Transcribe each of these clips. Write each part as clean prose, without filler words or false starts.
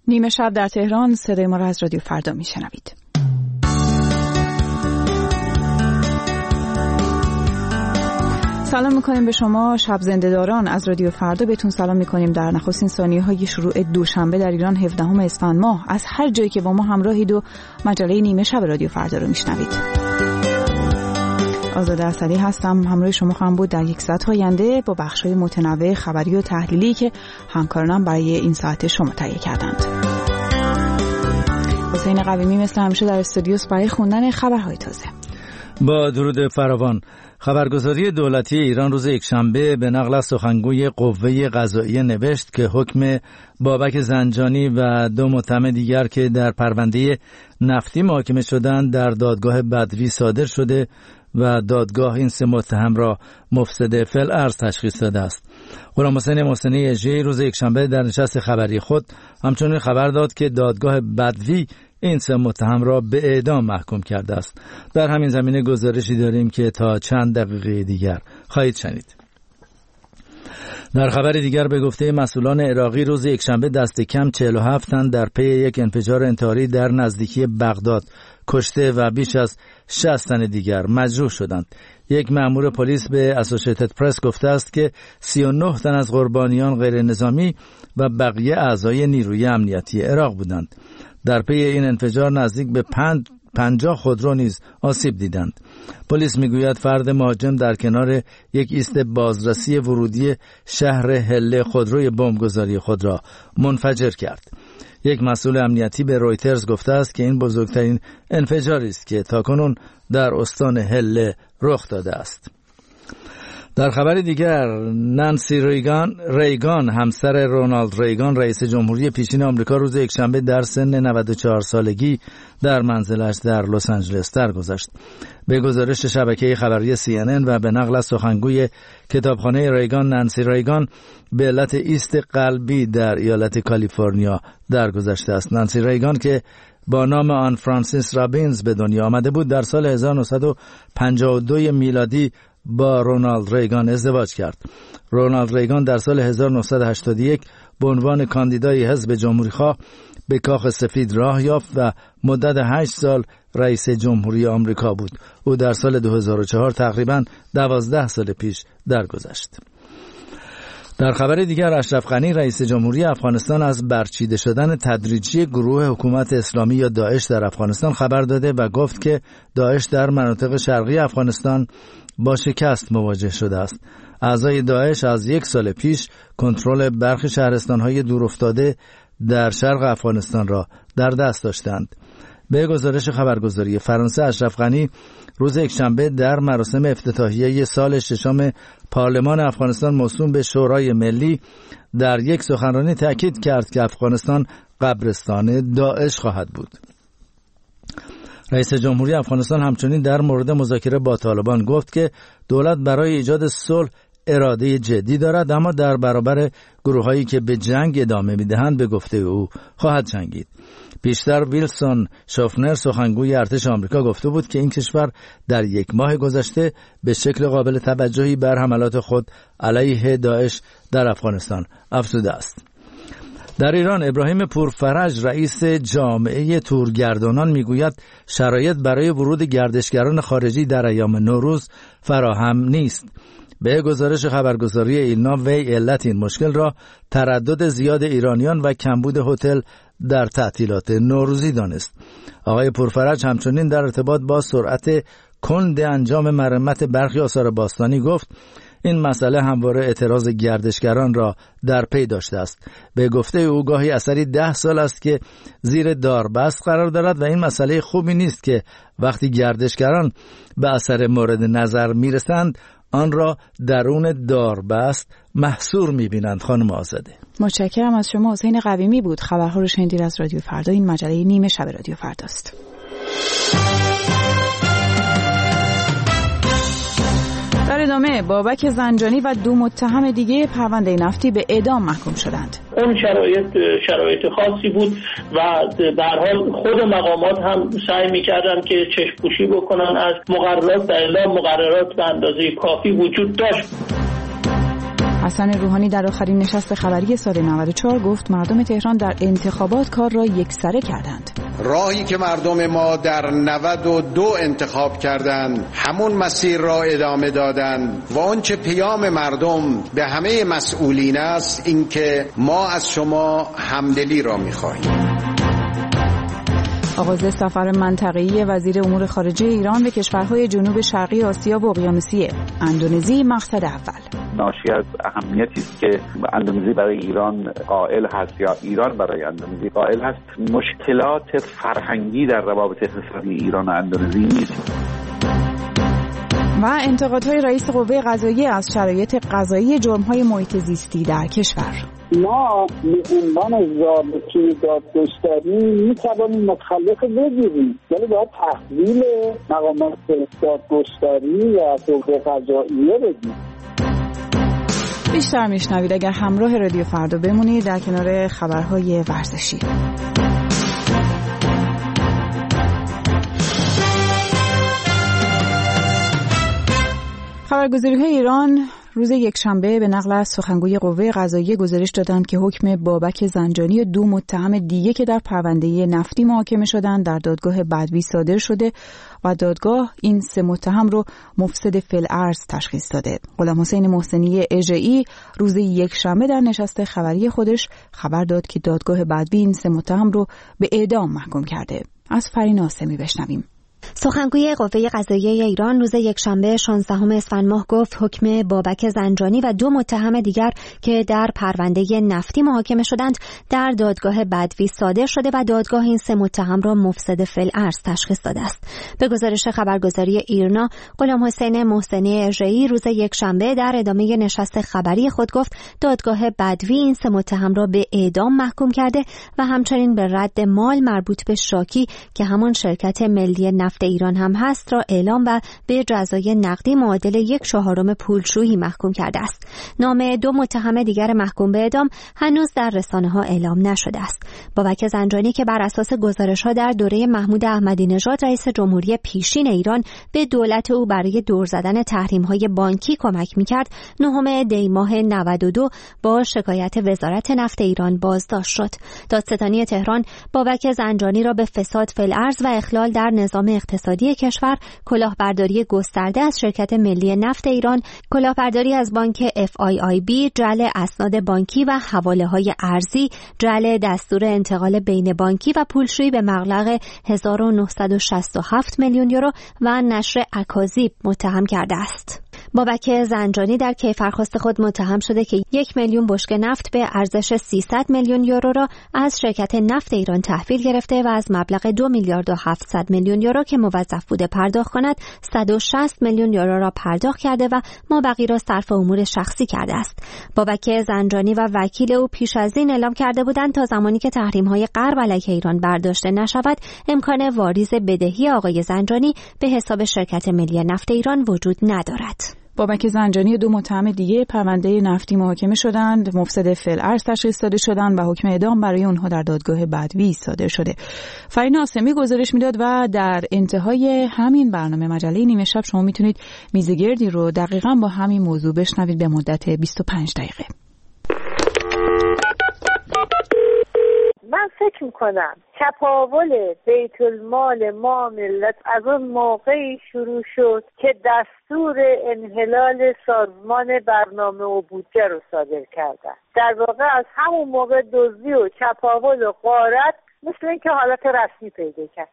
نیمه شب در تهران، صدای ما را از رادیو فردا میشنوید. سلام میکنیم به شما شب زنده‌داران از رادیو فردا. بهتون سلام میکنیم در نخستین ثانیه‌های شروع دوشنبه در ایران 17 اسفند ماه. از هر جایی که با ما همراهید و مجله نیمه شب رادیو فردا رو میشنوید. آزاده اسدی هستم، همراه شما خواهم بود در یک ساعت آینده با بخش‌های متنوع خبری و تحلیلی که همکارانم برای این ساعت شما تهیه کردند. حسین قویمی مثل همیشه در استودیوس برای خوندن خبرهای تازه. با درود فراوان. خبرگزاری دولتی ایران روز یکشنبه به نقل از سخنگوی قوه قضاییه نوشت که حکم بابک زنجانی و 2 متهم دیگر که در پرونده نفتی محاکمه شدند در دادگاه بدوی صادر شده و دادگاه این 3 متهم را مفسد فی‌الارض تشخیص داده است. غلامحسین محسنی اژه‌ای روز یکشنبه در نشست خبری خود همچنین خبر داد که دادگاه بدوی این 3 متهم را به اعدام محکوم کرده است. در همین زمینه گزارشی داریم که تا چند دقیقه دیگر خواهید شنید. در خبر دیگر به گفته مسئولان عراقی روز یکشنبه دست کم 47 تن در پی یک انفجار انتحاری در نزدیکی بغداد کشته و بیش از 60 تن دیگر مجروح شدند. یک مأمور پلیس به اسوسییتد پرس گفته است که 39 تن از قربانیان غیر نظامی و بقیه اعضای نیروی امنیتی عراق بودند. در پی این انفجار نزدیک به 50 خودرو نیز آسیب دیدند. پلیس میگوید فرد مهاجم در کنار یک ایست بازرسی ورودی شهر هله خودروی بمبگذاری خود را منفجر کرد. یک مسئول امنیتی به رویترز گفته است که این بزرگترین انفجاری است که تاکنون در استان هله رخ داده است. در خبر دیگر، نانسی ریگان همسر رونالد ریگان رئیس جمهوری پیشین آمریکا روز یکشنبه در سن 94 سالگی در منزلش در لس آنجلس درگذشت. به گزارش شبکه خبری CNN و به نقل از سخنگوی کتابخانه ریگان، نانسی ریگان به علت ایست قلبی در ایالت کالیفرنیا درگذشته است. نانسی ریگان که با نام آن فرانسیس رابینز به دنیا آمده بود در سال 1952 میلادی با رونالد ریگان ازدواج کرد. رونالد ریگان در سال 1981 به عنوان کاندیدای حزب جمهوری‌خواه به کاخ سفید راه یافت و مدت 8 سال رئیس جمهوری آمریکا بود. او در سال 2004 تقریباً 12 سال پیش درگذشت. در خبر دیگر، اشرف غنی رئیس جمهوری افغانستان از برچیده شدن تدریجی گروه حکومت اسلامی یا داعش در افغانستان خبر داده و گفت که داعش در مناطق شرقی افغانستان با شکست مواجه شده است. اعضای داعش از 1 سال پیش کنترل برخی شهرستان‌های دورافتاده در شرق افغانستان را در دست داشتند. به گزارش خبرگزاری فرانسه، اشرف غنی روز یکشنبه در مراسم افتتاحیه سال 6 پارلمان افغانستان موسوم به شورای ملی در یک سخنرانی تأکید کرد که افغانستان قبرستان داعش خواهد بود. رئیس جمهوری افغانستان همچنین در مورد مذاکره با طالبان گفت که دولت برای ایجاد صلح اراده جدی دارد، اما در برابر گروهایی که به جنگ ادامه میدهند به گفته او خواهد جنگید. پیشتر ویلسون شوفنر سخنگوی ارتش آمریکا گفته بود که این کشور در 1 ماه گذشته به شکل قابل توجهی بر حملات خود علیه داعش در افغانستان افزوده است. در ایران، ابراهیم پورفرج رئیس جامعه تورگردانان میگوید شرایط برای ورود گردشگران خارجی در ایام نوروز فراهم نیست. به گزارش خبرگزاری ایلنا، وی علت این مشکل را تردد زیاد ایرانیان و کمبود هتل در تعطیلات نوروزی دانست. آقای پورفرج همچنین در ارتباط با سرعت کند انجام مرمت برخی آثار باستانی گفت این مسئله همواره اعتراض گردشگران را در پی داشته است. به گفته او گاهی اثری 10 سال است که زیر داربست قرار دارد و این مسئله خوبی نیست که وقتی گردشگران به اثر مورد نظر میرسند آن را درون داربست محصور میبینند. خانم آزاده، متشکرم از شما. حسین قویمی بود. خبرها رو شنیدید از رادیو فردا. این مجله نیمه شب رادیو فرداست. در ادامه، بابک زنجانی و 2 متهم دیگه پرونده نفتی به اعدام محکوم شدند. اون شرایط خاصی بود و به هر حال خود مقامات هم سعی می‌کردن که چشم‌پوشی بکنن از مقررات. در اعلام مقررات به اندازه کافی وجود داشت. حسن روحانی در آخرین نشست خبری سال 94 گفت مردم تهران در انتخابات کار را یکسره کردند. راهی که مردم ما در 92 انتخاب کردند همون مسیر را ادامه دادند و آنچه پیام مردم به همه مسئولین است این که ما از شما همدلی را می‌خواهیم. آغاز سفر منطقه‌ای وزیر امور خارجه ایران به کشورهای جنوب شرقی آسیا و اقیانوسیه. اندونزی مقصد اول. ناشی از اهمیتی است که اندونزی برای ایران قائل هست یا ایران برای اندونزی قائل هست. مشکلات فرهنگی در روابط اقتصادی ایران و اندونزی نیست. و انتقادهای رئیس قوه قضاییه از شرایط قضایی جرم‌های محیط زیستی در کشور. ما به عنوان ضابطه دادگستری می‌توانیم متخلف بگیریم، ولی باید تحویل مقامات دادگستری و قوه قضاییه بدیم. بیشتر میشنوید اگر همراه رادیو فردا بمونید در کنار خبرهای ورزشی. خبرگزاری‌های ایران روز یکشنبه به نقل از سخنگوی قوه قضاییه گزارش دادند که حکم بابک زنجانی و 2 متهم دیگه که در پرونده نفتی محاکمه شدند در دادگاه بدوی صادر شده و دادگاه این 3 متهم رو مفسد فی‌الارض تشخیص داده. غلام حسین محسنی اژه‌ای روز یکشنبه در نشست خبری خودش خبر داد که دادگاه بدوی این 3 متهم رو به اعدام محکوم کرده. از فرین آسمی بشنویم. سخنگوی قوه قضاییه ایران روز یکشنبه 16 اسفند ماه گفت حکم بابک زنجانی و 2 متهم دیگر که در پرونده نفتی محاکمه شدند در دادگاه بدوی صادر شده و دادگاه این 3 متهم را مفسد فی‌الارض تشخیص داده است. به گزارش خبرگزاری ایرنا، غلام حسین محسنی اژه‌ای روز یکشنبه در ادامه نشست خبری خود گفت دادگاه بدوی این 3 متهم را به اعدام محکوم کرده و همچنین به رد مال مربوط به شاکی که همان شرکت ملی نفت ایران هم هست را اعلام و به جزای نقدی معادل 1/4 پولشویی محکوم کرده است. نام 2 متهم دیگر محکوم به اعدام هنوز در رسانه‌ها اعلام نشده است. بابک زنجانی که بر اساس گزارش‌ها در دوره محمود احمدی نژاد رئیس جمهوری پیشین ایران به دولت او برای دور زدن تحریم‌های بانکی کمک می‌کرد، 9 دی ماه 92 با شکایت وزارت نفت ایران بازداشت شد. دادستانی تهران بابک زنجانی را به فساد فی‌الارض و اخلال در نظام اقتصادی کشور، کلاهبرداری گسترده از شرکت ملی نفت ایران، کلاهبرداری از بانک FIIB، جعل اسناد بانکی و حواله‌های ارزی، جعل دستور انتقال بین بانکی و پولشویی به مبلغ 1967 میلیون یورو و نشر اکاذیب متهم کرده است. بابک زنجانی در کیفرخواست خود متهم شده که 1 میلیون بشکه نفت به ارزش 300 میلیون یورو را از شرکت نفت ایران تحویل گرفته و از مبلغ 2 میلیارد و 700 میلیون یورو که موظف بوده پرداخت کند 160 میلیون یورو را پرداخت کرده و مابقی را صرف امور شخصی کرده است. بابک زنجانی و وکیل او پیش از این اعلام کرده بودند تا زمانی که تحریم‌های غرب علیه ایران برداشته نشود امکان واریز بدهی آقای زنجانی به حساب شرکت ملی نفت ایران وجود ندارد. بابک زنجانی و 2 متهم دیگه پرونده نفتی محاکمه شدند، مفسد فی‌الارض تشخیص داده شدند و حکم اعدام برای اونها در دادگاه بدوی صادر شده. فرین آسمی گزارش میداد و در انتهای همین برنامه مجله نیمه شب شما میتونید میزگردی رو دقیقاً با همین موضوع بشنوید به مدت 25 دقیقه. من فکر میکنم چپاول بیت المال ما ملت از اون موقعی شروع شد که دستور انحلال سازمان برنامه و بودجه رو صادر کردن. در واقع از همون موقع دزدی و چپاول و غارت مثل اینکه حالت رسمی پیدا کرد.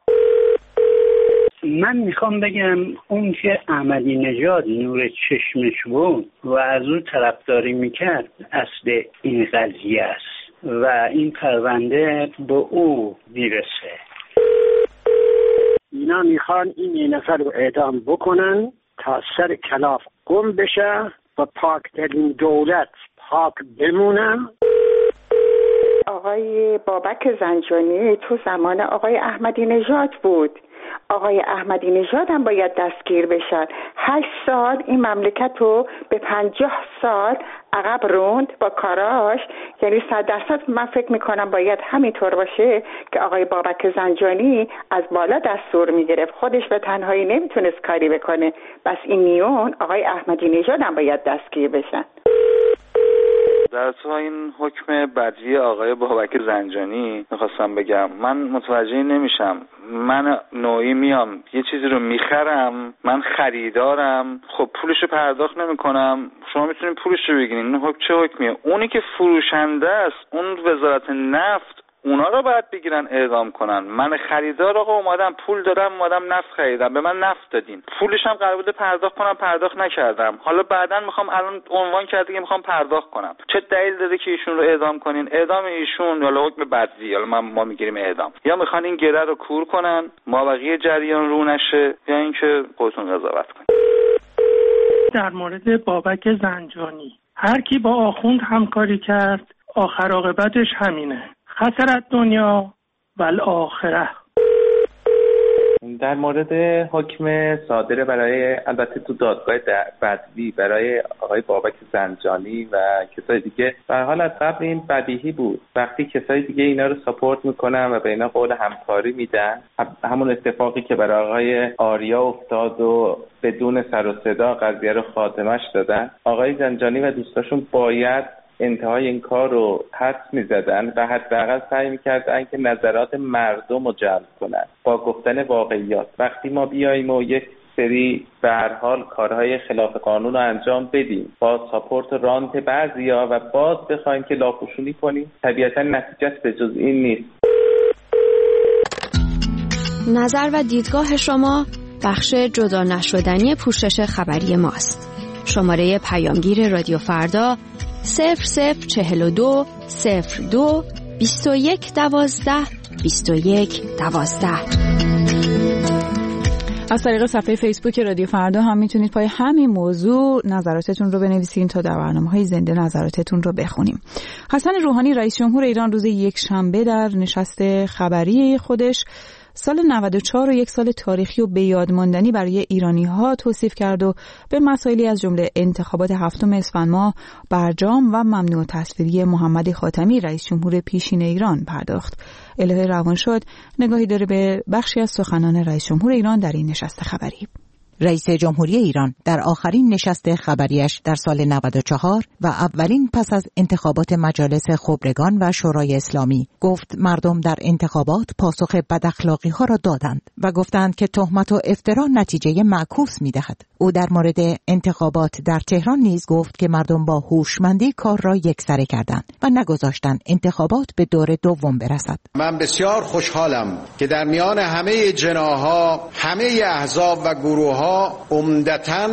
من میخوام بگم اون که احمدی نژاد نور چشمش بود و از اون طرفداری میکرد اصل این قضیه است و این پرونده به او میرسه. اینا میخوان این نفر رو اعدام بکنن تا سر کلاف گم بشه و پاک ترین دولت پاک بمونه. آقای بابک زنجانی تو زمان آقای احمدی نژاد بود. آقای احمدی نژاد هم باید دستگیر بشن. 8 سال این مملکت رو به 50 سال عقب روند با کاراش. یعنی 100% من فکر میکنم باید همینطور باشه که آقای بابک زنجانی از بالا دستور میگرفت، خودش به تنهایی نمیتونست کاری بکنه. بس این میون آقای احمدی نژاد هم باید دستگیر بشن. در تو این حکم بدوی آقای بابک زنجانی میخواستم بگم، من متوجه نمیشم. من نوعی میام یه چیزی رو میخرم، من خریدارم، خب پولشو پرداخت نمیکنم، شما میتونید پولشو بگیرین. این حکم چه حکمیه؟ اونی که فروشنده است، اون وزارت نفت، اونا رو باید بگیرن اعدام کنن. من خریدار آقا اومدم پول دارم، اومدم نفت خریدم، به من نفت دادین، پولش هم قرار بوده پرداخت کنم، پرداخت نکردم، حالا بعداً میخوام، الان عنوان کرده که میخوام پرداخت کنم. چه دلیل داره که ایشون رو اعدام کنین؟ اعدام ایشون یا حکم بدوی، حالا ما میگیریم اعدام، یا میخوان این گره رو کور کنن ما بقیه جریان رو نشه، یا اینکه خودتون قضاوت کنین. در مورد بابک زنجانی، هر کی با آخوند همکاری کرد آخر عاقبتش همینه، خسرت دنیا و الاخره. در مورد حکم صادر برای، البته تو دادگاه بدوی، برای آقای بابک زنجانی و کسای دیگه، به حال از قبل این بدیهی بود. وقتی کسای دیگه اینا رو ساپورت میکنن و به اینا قول همکاری میدن، همون اتفاقی که برای آقای آریا افتاد و بدون سر و صدا قضیه رو خاتمش دادن، آقای زنجانی و دوستاشون باید انتهای این کار رو حدس می‌زدن و حداقل سعی می‌کردن که نظرات مردم رو جلب کنن با گفتن واقعیات. وقتی ما بیاییم و یک سری به هر حال کارهای خلاف قانون رو انجام بدیم با ساپورت و رانت بعضیا و باز بخوایم که لاپوشونی کنیم، طبیعتا نتیجه‌اش به جز این نیست. نظر و دیدگاه شما بخش جدا نشدنی پوشش خبری ماست. شماره پیامگیر رادیو فردا 0042 02 21 12 21 12. از طریق صفحه فیسبوک رادیو فردا هم میتونید پای همین موضوع نظراتتون رو بنویسین تا در برنامه‌های زنده نظراتتون رو بخونیم. حسن روحانی رئیس جمهور ایران روز یکشنبه در نشست خبری خودش سال 94 رو یک سال تاریخی و بیاد ماندنی برای ایرانی‌ها توصیف کرد و به مسائلی از جمله انتخابات 7 اسفند ماه، برجام و ممنوع تصویری محمد خاتمی رئیس جمهور پیشین ایران پرداخت. الهه روانشاد نگاهی داره به بخشی از سخنان رئیس جمهور ایران در این نشست خبری. رئیس جمهوری ایران در آخرین نشست خبریش در سال 94 و اولین پس از انتخابات مجالس خبرگان و شورای اسلامی گفت مردم در انتخابات پاسخ بداخلاقی ها را دادند و گفتند که تهمت و افترا نتیجه معکوس می‌دهد. او در مورد انتخابات در تهران نیز گفت که مردم با هوشمندی کار را یکسره کردند و نگذاشتند انتخابات به دور دوم برسد. من بسیار خوشحالم که در میان همه جناح‌ها، همه احزاب و گروه‌ها عمدتاً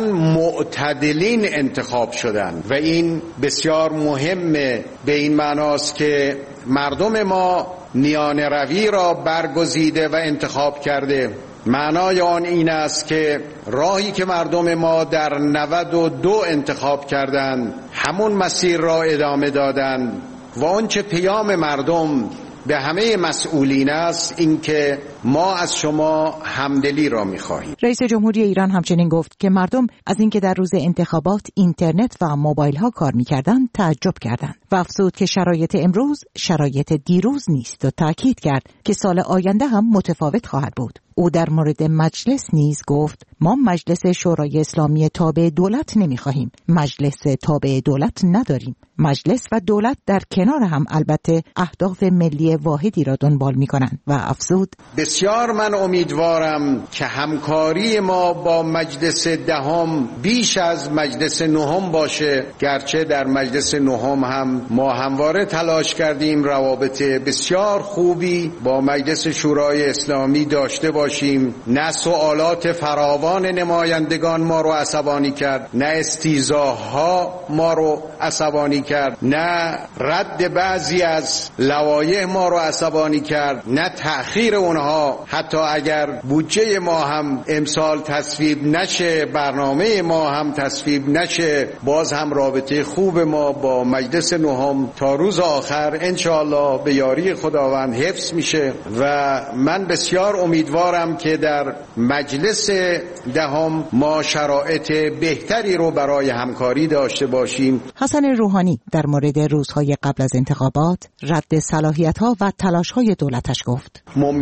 معتدلین انتخاب شدند و این بسیار مهمه، به این معناست که مردم ما میان روی را برگزیده و انتخاب کرده. معنای آن این است که راهی که مردم ما در 92 انتخاب کردند همون مسیر را ادامه دادند و آنچه پیام مردم به همه مسئولین است این که ما از شما همدلی را می‌خواهیم. رئیس جمهوری ایران همچنین گفت که مردم از اینکه در روز انتخابات اینترنت و موبایل ها کار می‌کردند تعجب کردند و افزود که شرایط امروز شرایط دیروز نیست و تاکید کرد که سال آینده هم متفاوت خواهد بود. او در مورد مجلس نیز گفت ما مجلس شورای اسلامی تابع دولت نمی‌خواهیم، مجلس تابع دولت نداریم. مجلس و دولت در کنار هم البته اهداف ملی واحدی را دنبال می‌کنند و افزود بسیار من امیدوارم که همکاری ما با مجلس دهم بیش از مجلس نهم باشه، گرچه در مجلس نهم هم ما همواره تلاش کردیم روابط بسیار خوبی با مجلس شورای اسلامی داشته باشیم. نه سوالات فراوان نمایندگان ما رو عصبانی کرد، نه استیضاح‌ها ما رو عصبانی کرد، نه رد بعضی از لوایح ما رو عصبانی کرد، نه تأخیر اونها. حتی اگر بودجه ما هم امسال تصویب نشه، برنامه ما هم تصویب نشه، باز هم رابطه خوب ما با مجلس نهم تا روز آخر انشاءالله به یاری خداوند حفظ میشه و من بسیار امیدوارم که در مجلس دهم ما شرایط بهتری رو برای همکاری داشته باشیم. حسن روحانی در مورد روزهای قبل از انتخابات رد صلاحیت‌ها و تلاش‌های دولتش گفت ممکنه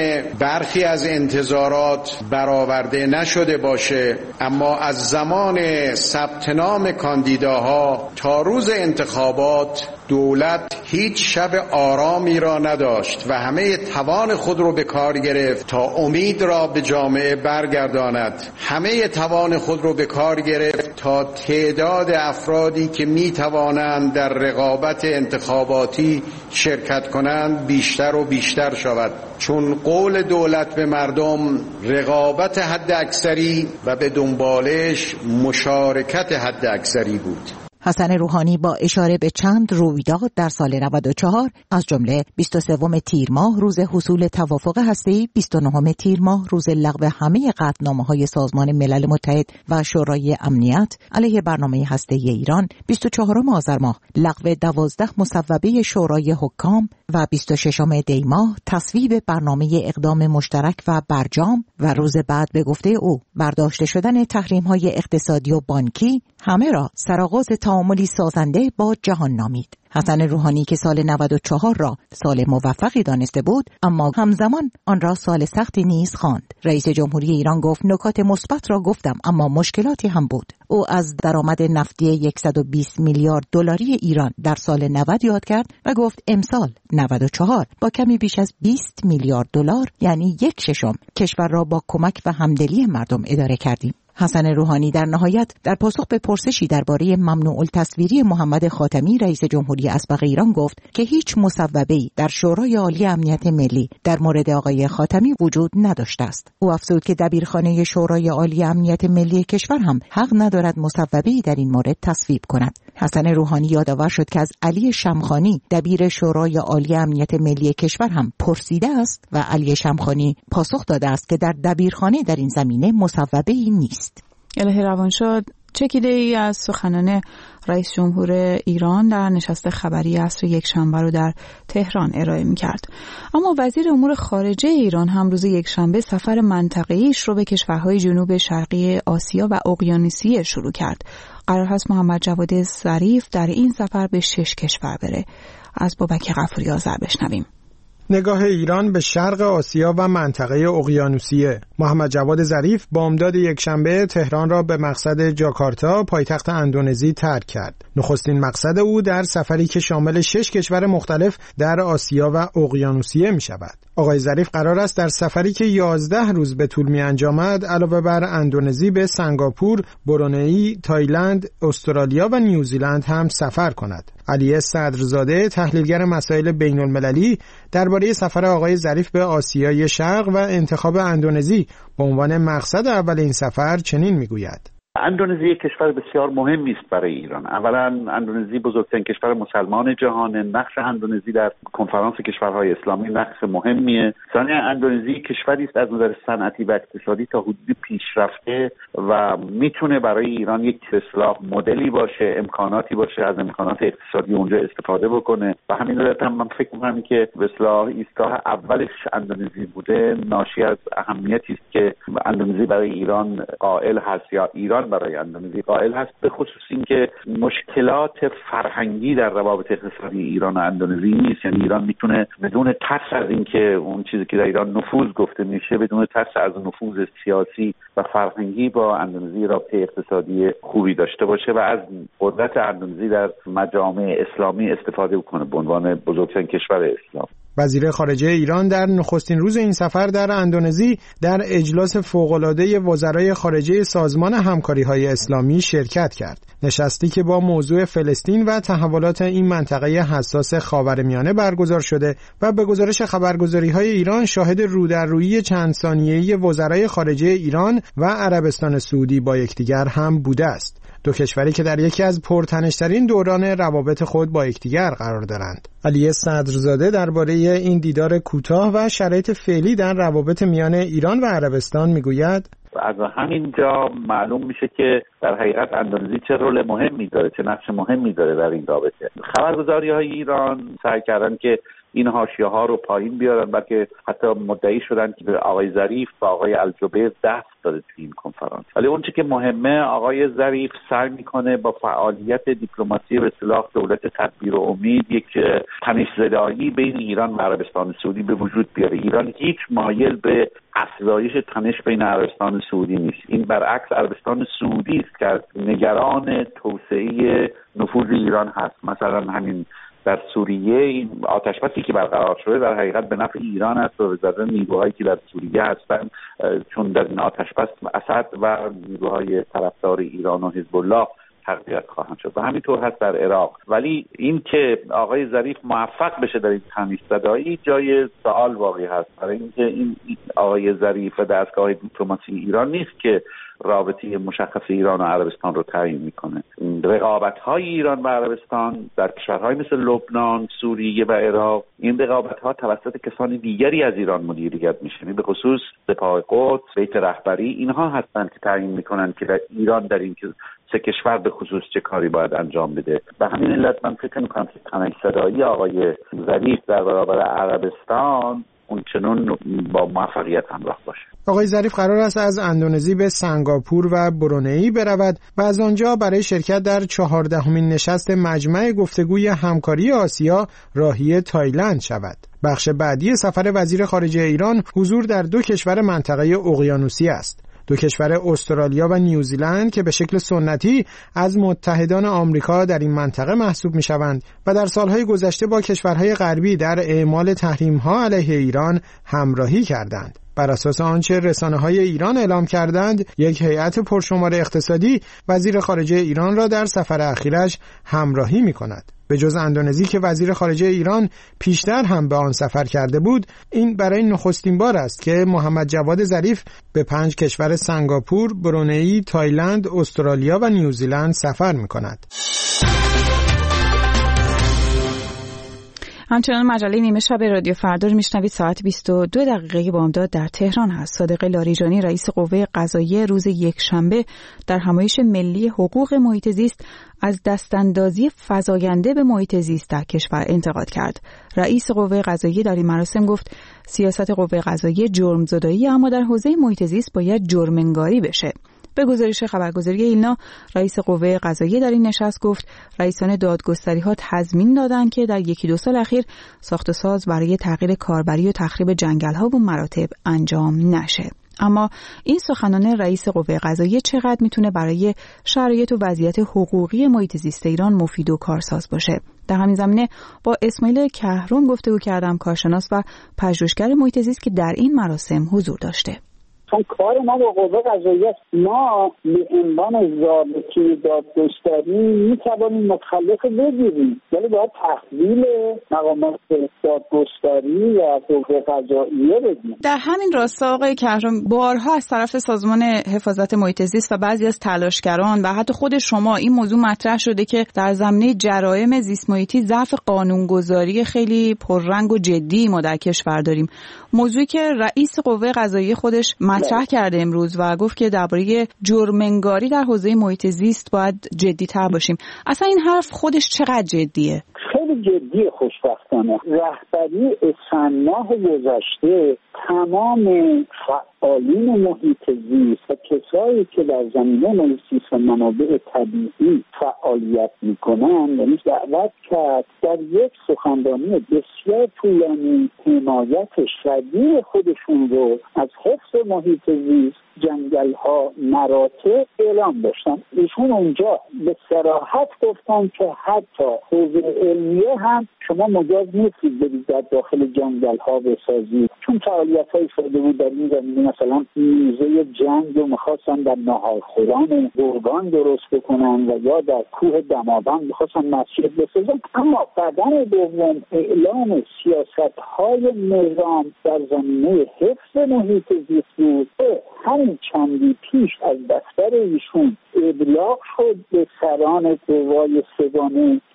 برخی از انتظارات برآورده نشده باشه، اما از زمان ثبت نام کاندیداها تا روز انتخابات دولت هیچ شب آرامی را نداشت و همه توان خود را به کار گرفت تا امید را به جامعه برگرداند. همه توان خود را به کار گرفت تا تعداد افرادی که می توانند در رقابت انتخاباتی شرکت کنند بیشتر و بیشتر شود، چون قول دولت به مردم رقابت حد اکثری و به دنبالش مشارکت حد اکثری بود. حسن روحانی با اشاره به چند رویداد در سال 94 از جمله 23 تیر ماه روز حصول توافق هسته‌ای، 29 تیر ماه روز لغو همه قطعنامه‌های سازمان ملل متحد و شورای امنیت علیه برنامه هسته‌ای ایران، 24 آذر ماه لغو 12 مصوبه شورای حکام و 26 دی ماه تصویب برنامه اقدام مشترک و برجام و روز بعد به گفته او برداشته شدن تحریم‌های اقتصادی و بانکی همه را سرآغاز تعاملی سازنده با جهان نامید. حسن روحانی که سال 94 را سال موفقی دانسته بود، اما همزمان آن را سال سختی نیز خواند. رئیس جمهوری ایران گفت نکات مثبت را گفتم اما مشکلاتی هم بود. او از درآمد نفتی 120 میلیارد دلاری ایران در سال 90 یاد کرد و گفت امسال 94 با کمی بیش از 20 میلیارد دلار یعنی 1/6 کشور را با کمک و همدلی مردم اداره کردیم. حسن روحانی در نهایت در پاسخ به پرسشی درباره ممنوع التصویری محمد خاتمی رئیس جمهوری اسبق ایران گفت که هیچ مصوبه‌ای در شورای عالی امنیت ملی در مورد آقای خاتمی وجود نداشته است. او افزود که دبیرخانه شورای عالی امنیت ملی کشور هم حق ندارد مصوبه‌ای در این مورد تصویب کند. حسن روحانی یادآور شد که از علی شمخانی دبیر شورای عالی امنیت ملی کشور هم پرسیده است و علی شمخانی پاسخ داده است که در دبیرخانه در این زمینه مصوبه‌ای نیست. الهی روانشاد چکیده ای از سخنان رئیس جمهور ایران در نشست خبری عصر یکشنبه رو در تهران ارائه می‌کرد. اما وزیر امور خارجه ایران هم روز یکشنبه سفر منطقه‌ایش رو به کشورهای جنوب شرقی آسیا و اقیانوسیه شروع کرد. قرار هست محمد جواد ظریف در این سفر به 6 کشور بره. از بابک غفوری آذر بشنویم. نگاه ایران به شرق آسیا و منطقه اقیانوسیه. محمد جواد ظریف بامداد یکشنبه تهران را به مقصد جاکارتا پایتخت اندونزی ترک کرد. نخستین مقصد او در سفری که شامل 6 کشور مختلف در آسیا و اقیانوسیه می شود. آقای ظریف قرار است در سفری که 11 روز به طول می انجامد علاوه بر اندونزی به سنگاپور، برونئی، تایلند، استرالیا و نیوزیلند هم سفر کند. علی صدرزاده تحلیلگر مسائل بین المللی درباره سفر آقای ظریف به آسیای شرق و انتخاب اندونزی به عنوان مقصد اول این سفر چنین میگوید: اندونزی کشور بسیار مهمی است برای ایران. اولا اندونزی بزرگترین کشور مسلمان جهان، نقش اندونزی در کنفرانس کشورهای اسلامی نقش مهمیه. ثانیا اندونزی کشوری است از نظر صنعتی و اقتصادی تا حدودی پیشرفته و میتونه برای ایران یک اصلاح مدلی باشه، امکاناتی باشه از امکانات اقتصادی اونجا استفاده بکنه. و همین جهت هم من فکر می‌کنم که به اصطلاح ایستگاه اولش اندونزی بوده ناشی از اهمیتی است که اندونزی برای ایران قائل هست یا ایران برای اندونزی قائل هست، به خصوص اینکه مشکلات فرهنگی در روابط اقتصادی ایران و اندونزی نیست. یعنی ایران میتونه بدون ترس از اینکه اون چیزی که در ایران نفوذ گفته میشه، بدون ترس از نفوذ سیاسی و فرهنگی با اندونزی رابطه اقتصادی خوبی داشته باشه و از قدرت اندونزی در مجامع اسلامی استفاده بکنه به عنوان بزرگترین کشور اسلام. وزیر خارجه ایران در نخستین روز این سفر در اندونزی در اجلاس فوق‌العاده وزرای خارجه سازمان همکاری‌های اسلامی شرکت کرد. نشستی که با موضوع فلسطین و تحولات این منطقه حساس خاورمیانه برگزار شده و به گزارش خبرگزاری‌های ایران شاهد رودررویی چند ثانیه‌ای وزرای خارجه ایران و عربستان سعودی با یکدیگر هم بوده است. دو کشوری که در یکی از پرتنش‌ترین دوران روابط خود با یکدیگر قرار دارند. علی صدرزاده درباره این دیدار کوتاه و شرایط فعلی در روابط میان ایران و عربستان میگوید: از همین جا معلوم میشه که در حقیقت اندونزی چه رول مهمی داره، چه نقش مهمی داره در این رابطه. خبرگزاری‌های ایران سعی کردن که این حاشیه‌ها رو پایین بیارن، بلکه حتی مدعی شدن که به آقای ظریف و آقای الجبیر دست داده توی این کنفرانس. ولی اون چیزی که مهمه، آقای ظریف سعی میکنه با فعالیت دیپلماسی به اصطلاح دولت تدبیر و امید یک تنش‌زدایی بین ایران و عربستان سعودی به وجود بیاره. ایران هیچ مایل به افزایش تنش بین عربستان سعودی نیست. این برعکس عربستان سعودی است که نگران توسعه نفوذ ایران هست. مثلا همین در سوریه این آتشبسی که برقرار شده در حقیقت به نفع ایران است و به نیروهایی که در سوریه هستند، چون در این آتشبس اسد و نیروهای طرفدار ایران و حزب الله تقویت خواهند شد و همینطور هست در عراق. ولی این که آقای ظریف موفق بشه در این تنش‌زدایی جای سوال واقعی هست، برای اینکه این آقای ظریف و دستگاه دیپلماسی ایران نیست که رابطه مشخص ایران و عربستان رو تعیین میکنه. رقابت‌های ایران و عربستان در کشورهای مثل لبنان، سوریه و عراق، این رقابت‌ها توسط کسان دیگری از ایران مدیریت میشه، به خصوص سپاه قدس، بیت رهبری، اینها هستند که تعیین میکنن که در ایران در این سه کشور به خصوص چه کاری باید انجام بده. به همین علت من فکر میکنم که تنش‌زدایی آقای ظریف در برابر عربستان اون چنون با موفقیت همراه باشه. آقای ظریف قرار است از اندونزی به سنگاپور و برونئی برود و از آنجا برای شرکت در 14مین نشست مجمع گفتگوی همکاری آسیا راهی تایلند شود. بخش بعدی سفر وزیر خارجه ایران حضور در 2 کشور منطقه اقیانوسی است. 2 کشور استرالیا و نیوزیلند که به شکل سنتی از متحدان آمریکا در این منطقه محسوب می‌شوند و در سالهای گذشته با کشورهای غربی در اعمال تحریم‌ها علیه ایران همراهی کردند. بر اساس آنچه رسانه‌های ایران اعلام کردند، یک هیئت پرشمار اقتصادی وزیر خارجه ایران را در سفر اخیرش همراهی می‌کند. به جز اندونزی که وزیر خارجه ایران پیشتر هم به آن سفر کرده بود، این برای نخستین بار است که محمد جواد ظریف به 5 کشور سنگاپور، برونئی، تایلند، استرالیا و نیوزیلند سفر می‌کند. همچنان مجله نیمه شب رادیو فردا رو میشنوید. ساعت 22 بامداد در تهران هست. صادق لاریجانی رئیس قوه قضاییه روز یکشنبه در همایش ملی حقوق محیط زیست از دستاندازی فزاینده به محیط زیست در کشور انتقاد کرد. رئیس قوه قضاییه در این مراسم گفت سیاست قوه قضاییه جرمزدایی، اما در حوزه محیط زیست باید جرم‌انگاری بشه. به گزارش خبرگزاری ایلنا، رئیس قوه قضاییه در این نشست گفت رئیسان دادگستری‌ها تضمین دادند که در 1-2 سال اخیر ساخت و ساز برای تغییر کاربری و تخریب جنگل‌ها و مراتب انجام نشه. اما این سخنان رئیس قوه قضاییه چقدر میتونه برای شرایط و وضعیت حقوقی محیط زیست ایران مفید و کارساز باشه؟ در همین زمینه با اسماعیل کهرم گفتگو کردم، کارشناس و پژوهشگر محیط زیست که در این مراسم حضور داشته. چون کار ما با قوه قضاییه است، ما به عنوان ضابطه دادگستری میتوانیم متخلف بگیریم، ولی باید تحویل مقامات دادگستری و قوه قضاییه بدیم. در همین راستا آقای کهرم، بارها از طرف سازمان حفاظت محیط زیست و بعضی از تلاشگران و حتی خود شما این موضوع مطرح شده که در زمینه جرایم زیست محیطی ظرف قانونگذاری خیلی پررنگ و جدی ما در کشور داریم. موضوعی که رئیس قوه قضاییه خودش مطرح کرده امروز و گفت که درباره جرم‌انگاری در حوزه محیط زیست باید جدی‌تر باشیم. اصلا این حرف خودش چقدر جدیه؟ خیلی جدیه. خوشبختانه رهبری اسفند ماه گذشته تمام فعالین محیط زیست و کسایی که در زمینه محیط زیست و منابع طبیعی فعالیت میکنن یعنی دعوت کرد در یک سخنرانی بسیار طولانی حمایت شدید خودشون رو از حفظ محیط زیست، جنگل ها، مراتع اعلام داشتن. ایشون اونجا به صراحت گفتن که حتی حوزه علمیه هم شما مجاز نیستید برید در داخل جنگل ها بسازید، چون فعالیت های شده بود در این زمینه. مثلا موزه جنگ رو میخواستن در ناهارخوران گرگان درست بکنن و یا در کوه دماوند میخواستن مسجد بسازن. اما بدن دوم اعلام سیاست های نظام در زمینه حفظ محیط زیست بود. همین چندی پیش از دفتر ایشون ابلاغ شد به سران قوای سگانه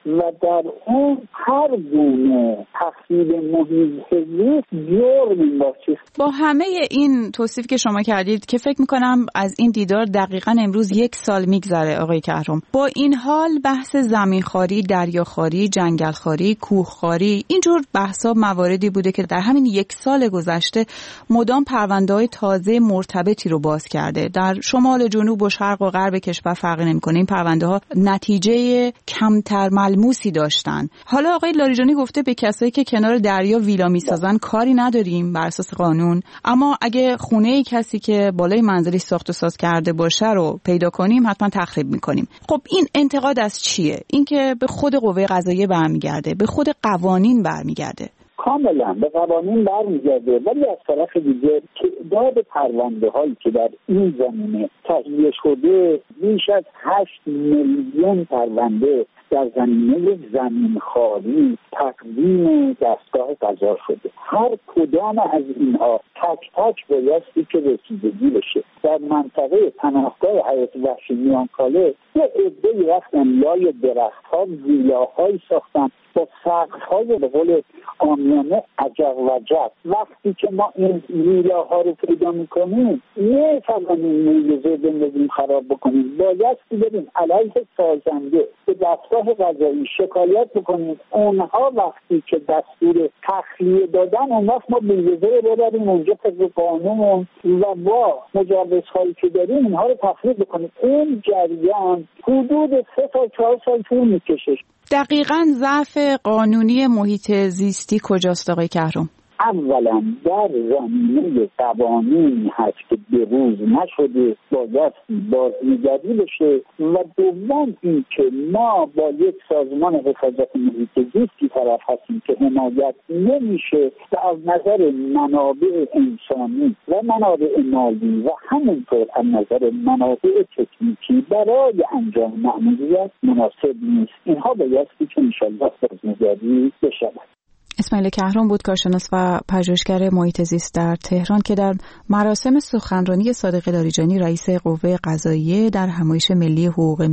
و در اون هر گونه تخریب محیط زیست جرمی باشه. با همه این توصیف که شما کردید که فکر میکنم از این دیدار دقیقاً امروز 1 سال میگذره آقای کهرم، با این حال بحث زمینخواری، دریاخواری، جنگلخواری، کوهخواری، اینجور بحثا مواردی بوده که در همین 1 سال گذشته مدام پرونده‌های تازه مرتبطی رو باز کرده. در شمال، جنوب و شرق و غرب کشور فرقی نمی‌کنه، این پرونده‌ها نتیجه کمتر ملموسی داشتن. حالا آقای لاریجانی گفته به کسایی که کنار دریا ویلا می‌سازن کاری نداریم بر اساس قانون، اما اگه خونه کسی که بالای منزلی ساخت و ساز کرده باشه رو پیدا کنیم حتما تخریب می‌کنیم. خب این انتقاد از چیه؟ این که به خود قوه قضاییه برمیگرده، به خود قوانین برمیگرده. کاملا به قوانین برمیگرده، ولی از طرف دیگه تعداد پرونده‌هایی که در این زمینه تهیه شده بیش از 8 میلیون پرونده در زمینه زمینخواری تقدیم دستگاه قضا شده. هر کدام از اینها تک تک بایستی که رسیدگی بشه. در منطقه پناهگاه حیات وحشی میانکاله یه عده‌ای رفتن لای درخت‌ها ویلاهایی ساختن با سقف‌های به قول عامیانه عجق و عجق. وقتی که ما این ویلاها رو پیدا می‌کنیم نه توانیم مویزه بندازیم خراب بکنیم، بایستی بریم علیه سازنده به دستگاه قضایی شکایت بکنیم. اونها وقتی که دستور تخلیه دادن اون وقت ما مویزه رو ببریم اونجا طبق قانون و با مجوزهایی که داریم اینها رو تخلیه بکنیم. این جریان حدود 3 تا 4 سال طول می‌کشه. دقیقاً ضعف قانونی محیط زیستی کجاست آقای کهرم؟ اولا در زمینه قوانین هست که به روز نشده، باید بازنگری بشه و دوم این که ما با یک سازمان حفاظت محیط زیستی طرف هستیم که حمایت نمیشه و از نظر منابع انسانی و منابع مالی و همینطور از نظر منابع تکنیکی برای انجام مأموریت مناسب نیست. اینها بایستی که انشالله بازنگری بشود. اسماعیل کهرم بود، کارشناس و پژوهشگر محیط زیست در تهران که در مراسم سخنرانی صادق لاریجانی رئیس قوه قضاییه در همایش ملی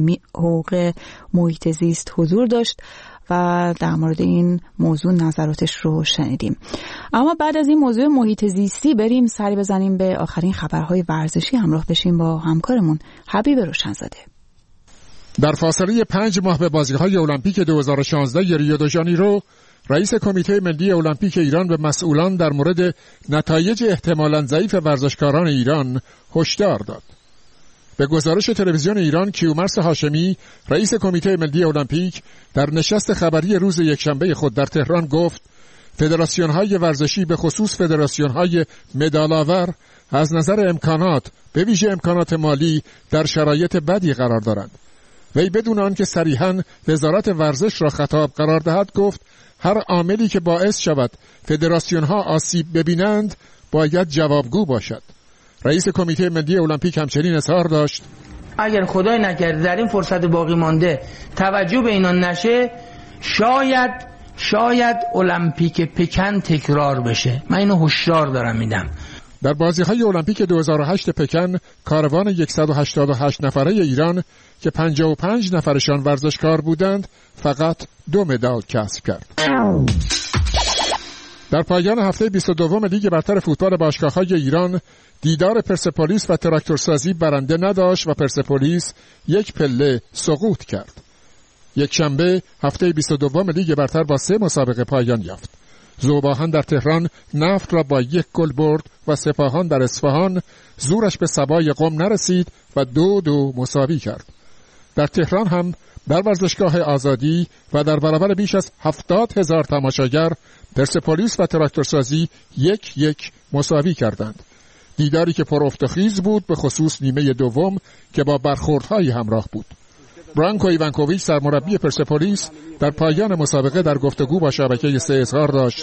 حقوق محیط زیست حضور داشت و در مورد این موضوع نظراتش رو شنیدیم. اما بعد از این موضوع محیط زیستی بریم سری بزنیم به آخرین خبرهای ورزشی، همراه بشیم با همکارمون حبیب روشنزاده. در فاصله 5 ماه به بازی‌های المپیک 2016 ریو دو ژانیرو، رئیس کمیته ملی المپیک ایران به مسئولان در مورد نتایج احتمالاً ضعیف ورزشکاران ایران هشدار داد. به گزارش تلویزیون ایران، کیومرث هاشمی، رئیس کمیته ملی المپیک، در نشست خبری روز یکشنبه خود در تهران گفت فدراسیون‌های ورزشی به خصوص فدراسیون‌های مدال‌آور از نظر امکانات، به ویژه امکانات مالی، در شرایط بدی قرار دارند. وی بدون آنکه صریحاً وزارت ورزش را خطاب قرار دهد گفت هر عاملی که باعث شود فدراسیون‌ها آسیب ببینند باید جوابگو باشد. رئیس کمیته ملی المپیک همچنین اظهار داشت اگر خدای نکرده در این فرصت باقی مانده توجه به اینا نشه، شاید المپیک پکن تکرار بشه. من اینو هشدار دارم میدم. در بازی‌های المپیک 2008 پکن، کاروان 188 نفره ایران که 55 نفرشان ورزشکار بودند فقط 2 مدال کسب کرد. در پایان هفته 22 لیگ برتر فوتبال باشگاه‌های ایران، دیدار پرسپولیس و تراکتورسازی برنده نداشت و پرسپولیس 1 پله سقوط کرد. یک شنبه هفته 22 لیگ برتر با 3 مسابقه پایان یافت. ذوباهن در تهران نفت را با 1 گل برد و سپاهان در اصفهان زورش به سبای قم نرسید و 2-2 مساوی کرد. در تهران هم در ورزشگاه آزادی و در برابر بیش از 70,000 تماشاگر پرسپولیس و تراکتورسازی 1-1 مساوی کردند. دیداری که پر افت و خیز بود، به خصوص نیمه دوم که با برخوردهای همراه بود. برانکو ایوانکوویچ سرمربی پرسپولیس در پایان مسابقه در گفتگو با شبکه 3 اظهار داشت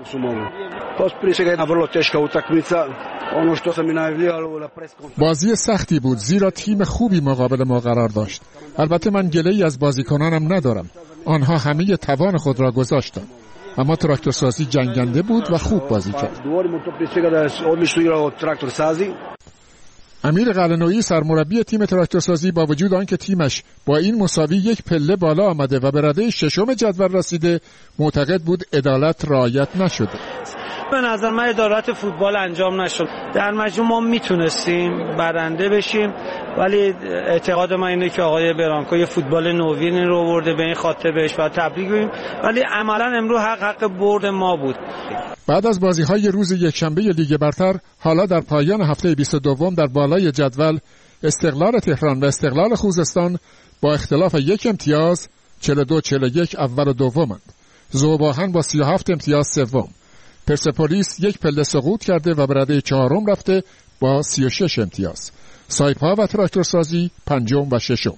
بازی سختی بود زیرا تیم خوبی مقابل ما قرار داشت. البته من گله‌ای از بازیکنانم ندارم، آنها همه توان خود را گذاشتند، اما تراکتورسازی جنگنده بود و خوب بازی کرد. امیر قلعه‌نویی سرمربی تیم تراکتورسازی با وجود آنکه تیمش با این مساوی یک پله بالا آمده و به رده ششم جدول رسیده، معتقد بود عدالت رعایت نشده. به نظر من عدالت فوتبال انجام نشد. در مجموع ما میتونستیم برنده بشیم، ولی اعتقاد من اینه که آقای برانکو یه فوتبال نوین رو آورده، به این خاطر بهش باید تبریک بگیم، ولی عملا امروز حق برد ما بود. بعد از بازی‌های روز یکشنبه لیگ برتر، حالا در پایان هفته 22 در بالای جدول استقلال تهران و استقلال خوزستان با اختلاف 1 امتیاز 42-41 اول و دومند. ذوب‌آهن با 37 امتیاز سوم. پرسپولیس 1 پله سقوط کرده و به رده 4 رفته با 36 امتیاز. سایپا و تراکتورسازی 5 و 6.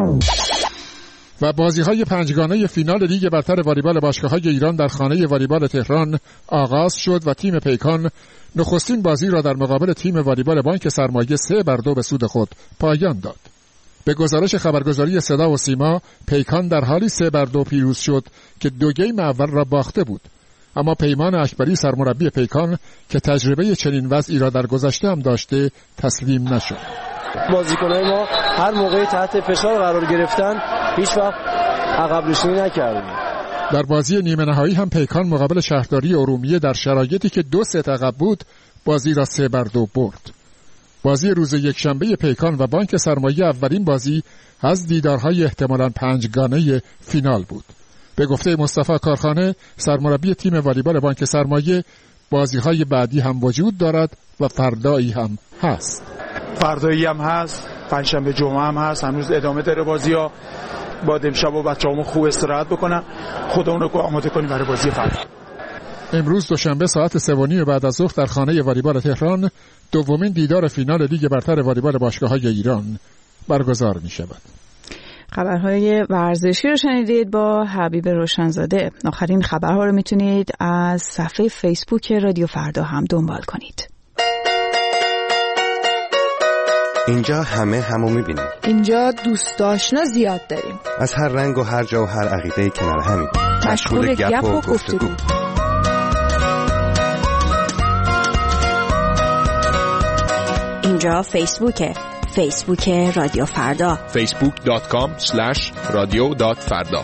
و بازی‌های پنجگانه فینال لیگ برتر والیبال باشگاه‌های ایران در خانه والیبال تهران آغاز شد و تیم پیکان نخستین بازی را در مقابل تیم والیبال بانک سرمایه 3-2 به سود خود پایان داد. به گزارش خبرگزاری صدا و سیما، پیکان در حالی 3-2 پیروز شد که 2 گیم اول را باخته بود. اما پیمان اکبری سرمربی پیکان که تجربه چنین وضعی را در گذشته هم داشته، تسلیم نشد. بازیکنان ما هر موقع تحت فشار قرار گرفتن هیچ وقت عقب نشینی نکردن. در بازی نیمه نهایی هم پیکان مقابل شهرداری ارومیه در شرایطی که 2 ست عقب بود بازی را 3-2 برد. بازی روز یکشنبه پیکان و بانک سرمایه اولین بازی از دیدارهای احتمالاً 5 گانه فینال بود. به گفته مصطفی کارخانه سرمربی تیم والیبال بانک سرمایه، بازی‌های بعدی هم وجود دارد و فردایی هم هست. فردایی هم هست، پنجشنبه جمعه هم هست، هنوز ادامه داره بازی‌ها. با امشب و بچه‌هامون خوب استراحت بکنن، خودمون رو آماده کنیم برای بازی فردا. امروز دوشنبه ساعت 3:30 بعد از ظهر در خانه والیبال تهران دومین دیدار فینال لیگ برتر والیبال باشگاه‌های ایران برگزار می‌شود. خبرهای ورزشی رو شنیدید با حبیب روشنزاده. آخرین خبرها رو میتونید از صفحه فیسبوک رادیو فردا هم دنبال کنید. اینجا همو میبینیم. اینجا دوست آشنا زیاد داریم. از هر رنگ و هر جا و هر عقیده کنار همیم. مشغول گپ و گفتگو. اینجا فیسبوک رادیو فردا. facebook.com/radio.farda.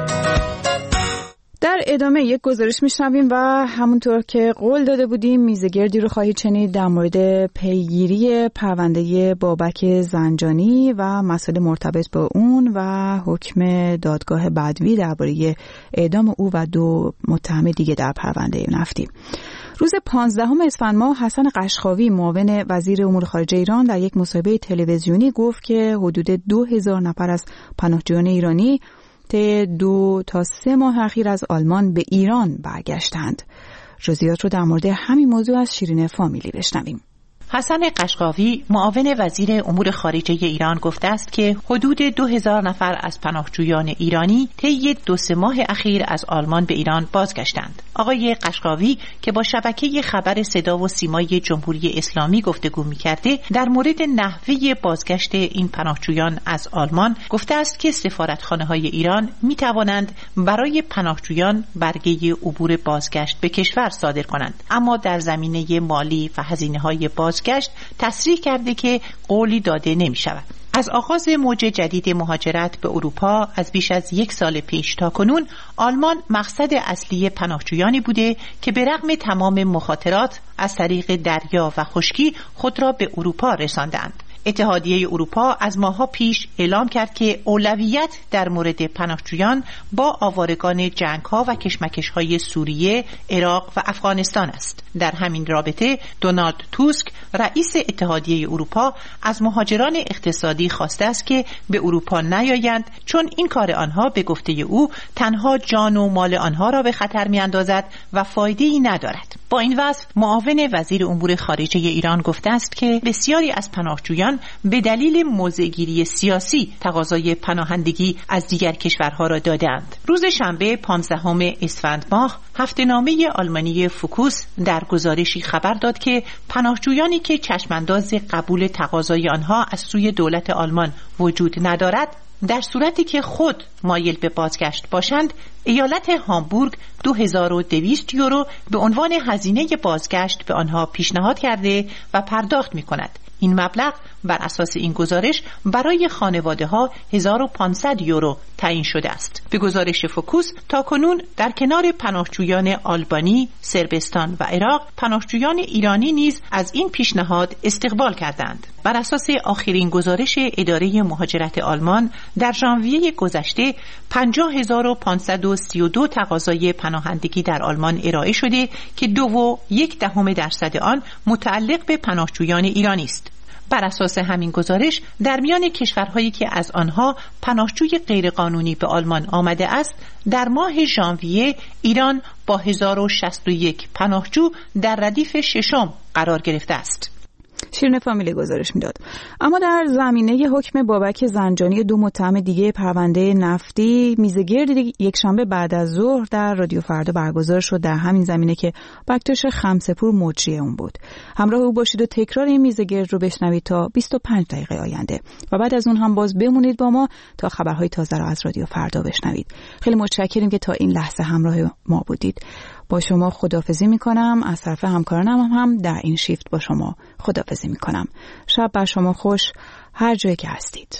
در ادامه یک گزارش میشنویم و همونطور که قول داده بودیم میزگردی رو خواهید شنید در مورد پیگیری پرونده بابک زنجانی و مسائل مرتبط با اون و حکم دادگاه بدوی درباره اعدام او و 2 متهم دیگه در پرونده نفتی. روز 15 اسفند ماه حسن قشقاوی معاون وزیر امور خارجه ایران در یک مصاحبه تلویزیونی گفت که حدود 2000 نفر از پناهجویان ایرانی طی 2 تا 3 ماه اخیر از آلمان به ایران برگشتند. جزئیات رو در مورد همین موضوع از شیرین فامیلی بشنویم. حسن قشقاوی معاون وزیر امور خارجه ایران گفته است که حدود 2000 نفر از پناهجویان ایرانی طی 2-3 ماه اخیر از آلمان به ایران بازگشتند. آقای قشقاوی که با شبکه خبر صدا و سیمای جمهوری اسلامی گفتگو می‌کرده در مورد نحوه بازگشت این پناهجویان از آلمان گفته است که سفارتخانه‌های ایران می‌توانند برای پناهجویان برگه عبور بازگشت به کشور صادر کنند، اما در زمینه مالی و هزینه‌های بازگشت تصریح کرده که قولی داده نمی شود. از آغاز موج جدید مهاجرت به اروپا از بیش از 1 سال پیش تا کنون آلمان مقصد اصلی پناهجویانی بوده که به رغم تمام مخاطرات از طریق دریا و خشکی خود را به اروپا رساندند. اتحادیه اروپا از ماه‌ها پیش اعلام کرد که اولویت در مورد پناهجویان با آوارگان جنگ‌ها و کشمکش‌های سوریه، عراق و افغانستان است. در همین رابطه دونالد توسک رئیس اتحادیه اروپا از مهاجران اقتصادی خواسته است که به اروپا نیایند، چون این کار آنها به گفته او تنها جان و مال آنها را به خطر می‌اندازد و فایده‌ای ندارد. با این وصف معاون وزیر امور خارجه ایران گفته است که بسیاری از پناهجویان به دلیل موضع‌گیری سیاسی تقاضای پناهندگی از دیگر کشورها را دادند. روز شنبه 15 اسفند ماه هفته‌نامه آلمانی فوکوس در گزارشی خبر داد که پناهجویانی که چشمانداز قبول تقاضای آنها از سوی دولت آلمان وجود ندارد، در صورتی که خود مایل به بازگشت باشند ایالت هامبورگ 2200 یورو به عنوان هزینه بازگشت به آنها پیشنهاد کرده و پرداخت می‌کند. این مبلغ بر اساس این گزارش برای خانواده‌ها 1500 یورو تعیین شده است. به گزارش فوکوس تاکنون در کنار پناهجویان آلبانی، صربستان و عراق، پناهجویان ایرانی نیز از این پیشنهاد استقبال کردند. بر اساس آخرین گزارش اداره مهاجرت آلمان در ژانویه گذشته 50532 تقاضای پناهندگی در آلمان ارائه شده که 2.1% آن متعلق به پناهجویان ایرانی است. بر اساس همین گزارش در میان کشورهایی که از آنها پناهجوی غیرقانونی به آلمان آمده است، در ماه ژانویه ایران با 1061 پناهجو در ردیف ششم قرار گرفته است. شیرین فامیلی گزارش میداد. اما در زمینه حکم بابک زنجانی، دو متهم دیگه پرونده نفتی، میزگرد یک شنبه بعد از ظهر در رادیو فردا برگزار شد. در همین زمینه که بکتوش خمسه‌پور مجری اون بود. همراه او باشید و تکرار این میزگرد رو بشنوید تا 25 دقیقه آینده و بعد از اون هم باز بمونید با ما تا خبرهای تازه رو از رادیو فردا بشنوید. خیلی متشکریم که تا این لحظه همراه ما بودید. با شما خداحافظی میکنم. از طرف همکارانم هم در این شیفت با شما خداحافظی میکنم. شب بر شما خوش هر جایی که هستید.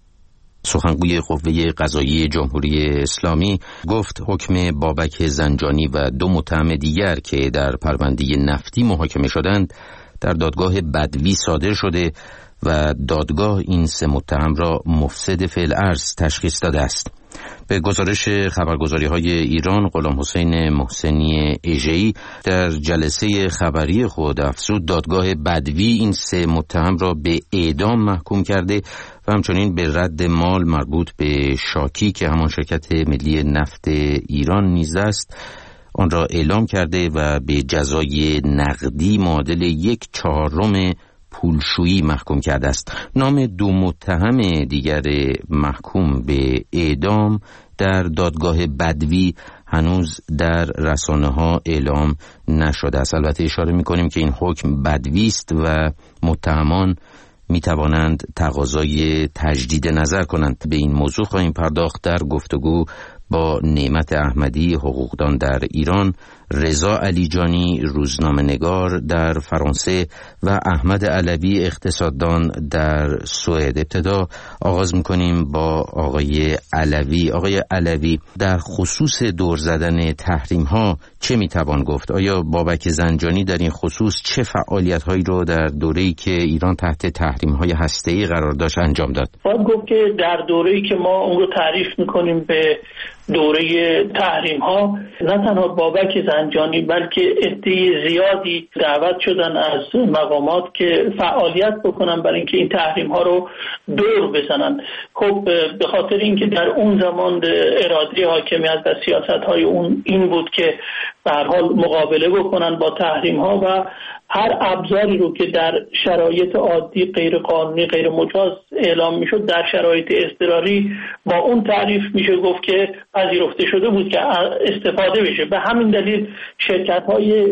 سخنگوی قوه قضاییه جمهوری اسلامی گفت حکم بابک زنجانی و دو متهم دیگر که در پرونده نفتی محاکمه شدند در دادگاه بدوی صادر شده و دادگاه این سه متهم را مفسد فی الارض تشخیص داده است. به گزارش خبرگزاری‌های ایران، غلام حسین محسنی اژه‌ای در جلسه خبری خود افزود دادگاه بدوی این سه متهم را به اعدام محکوم کرده و همچنین به رد مال مربوط به شاکی که همان شرکت ملی نفت ایران نیز است آن را اعلام کرده و به جزای نقدی معادل 1/4 پولشویی محکوم کرده است. نام دو متهم دیگر محکوم به اعدام در دادگاه بدوی هنوز در رسانه‌ها اعلام نشده است. البته اشاره می‌کنیم که این حکم بدوی است و متهمان می‌توانند تقاضای تجدید نظر کنند. به این موضوع خواهیم پرداخت در گفتگو با نعمت احمدی، حقوقدان در ایران، رضا علیجانی، روزنامه‌نگار در فرانسه و احمد علوی، اقتصاددان در سوئد. ابتدا آغاز می‌کنیم با آقای علوی. آقای علوی، در خصوص دور زدن تحریم‌ها چه می‌توان گفت؟ آیا بابک زنجانی در این خصوص چه فعالیت‌هایی رو در دوره‌ای که ایران تحت تحریم‌های هسته‌ای قرار داشت انجام داد؟ باید گفت که در دوره‌ای که ما اون رو تعریف می‌کنیم به دوره تحریم ها، نه تنها بابک زنجانی بلکه عده زیادی دعوت شدن از مقامات که فعالیت بکنن برای اینکه این تحریم ها رو دور بزنن. خب به خاطر اینکه در اون زمان اراده حاکمیت و سیاست های اون این بود که به هر حال مقابله بکنن با تحریم ها و هر ابزاری رو که در شرایط عادی غیر قانونی غیر مجاز اعلام میشد در شرایط اضطراری با اون تعریف میشه گفت که پذیرفته شده بود که استفاده بشه. به همین دلیل شرکت‌های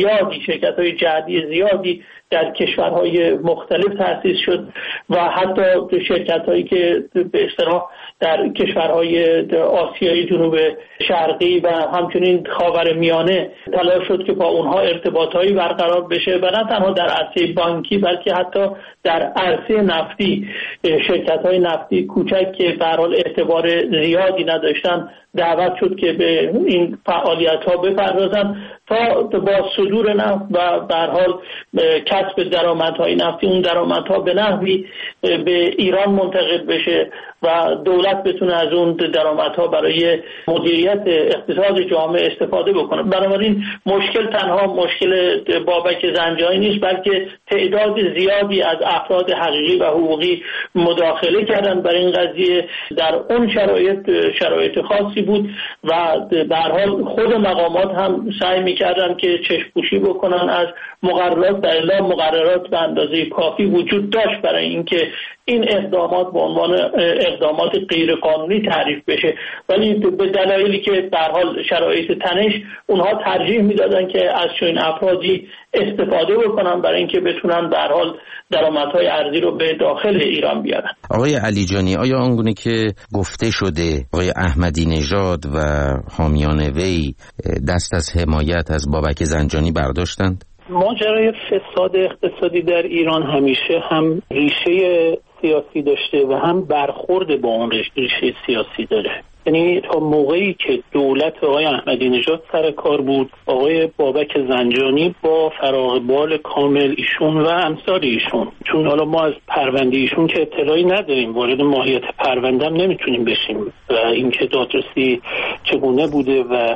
جهادی زیادی در کشورهای مختلف تأسیس شد و حتی شرکت‌هایی که به اصطلاح در کشورهای آسیای جنوب شرقی و همچنین خاورمیانه تلاش شد که با اونها ارتباطایی برقرار بشه و نه تنها در عرصه بانکی بلکه حتی در عرصه نفتی شرکت‌های نفتی کوچک که به هر حال اعتبار زیادی نداشتن دعوت شد که به این فعالیت‌ها بپردازن تا با صدور نفت و به هر حال کسب درآمدهای نفتی اون درآمدها به نحوی به ایران منتقل بشه و دولت بتونه از اون درآمدها برای مدیریت اقتصاد جامعه استفاده بکنه. بنابراین مشکل تنها مشکل بابک زنجانی نیست بلکه تعداد زیادی از افراد حقیقی و حقوقی مداخله کردن برای این قضیه. در اون شرایط خاصی بود و به هر حال خود مقامات هم سعی کردن که چشم‌پوشی بکنن از مقررات. در اعلام مقررات به اندازه کافی وجود داشت برای اینکه این اقدامات به عنوان اقدامات غیرقانونی تعریف بشه، ولی به دلایلی که به هر حال شرایط تنش اونها ترجیح میدادن که از چنین افرادی استفاده بکنن برای اینکه بتونن به هر حال درآمدهای ارزی رو به داخل ایران بیارن. آقای علیجانی، آیا آنگونه که گفته شده آقای احمدی نژاد و حامیان وی دست از حمایت از بابک زنجانی برداشتند؟ ماجرای فساد اقتصادی در ایران همیشه هم ریشه سیاسی داشته و هم برخورد با اون ریشه سیاسی داره. یعنی تا موقعی که دولت آقای احمدی نژاد سر کار بود، آقای بابک زنجانی با فراغ بال کامل ایشون و امثال ایشون، چون حالا ما از پرونده ایشون که اطلاعی نداریم، وارد ماهیت پرونده هم نمیتونیم بشیم و اینکه دادرسی چگونه بوده و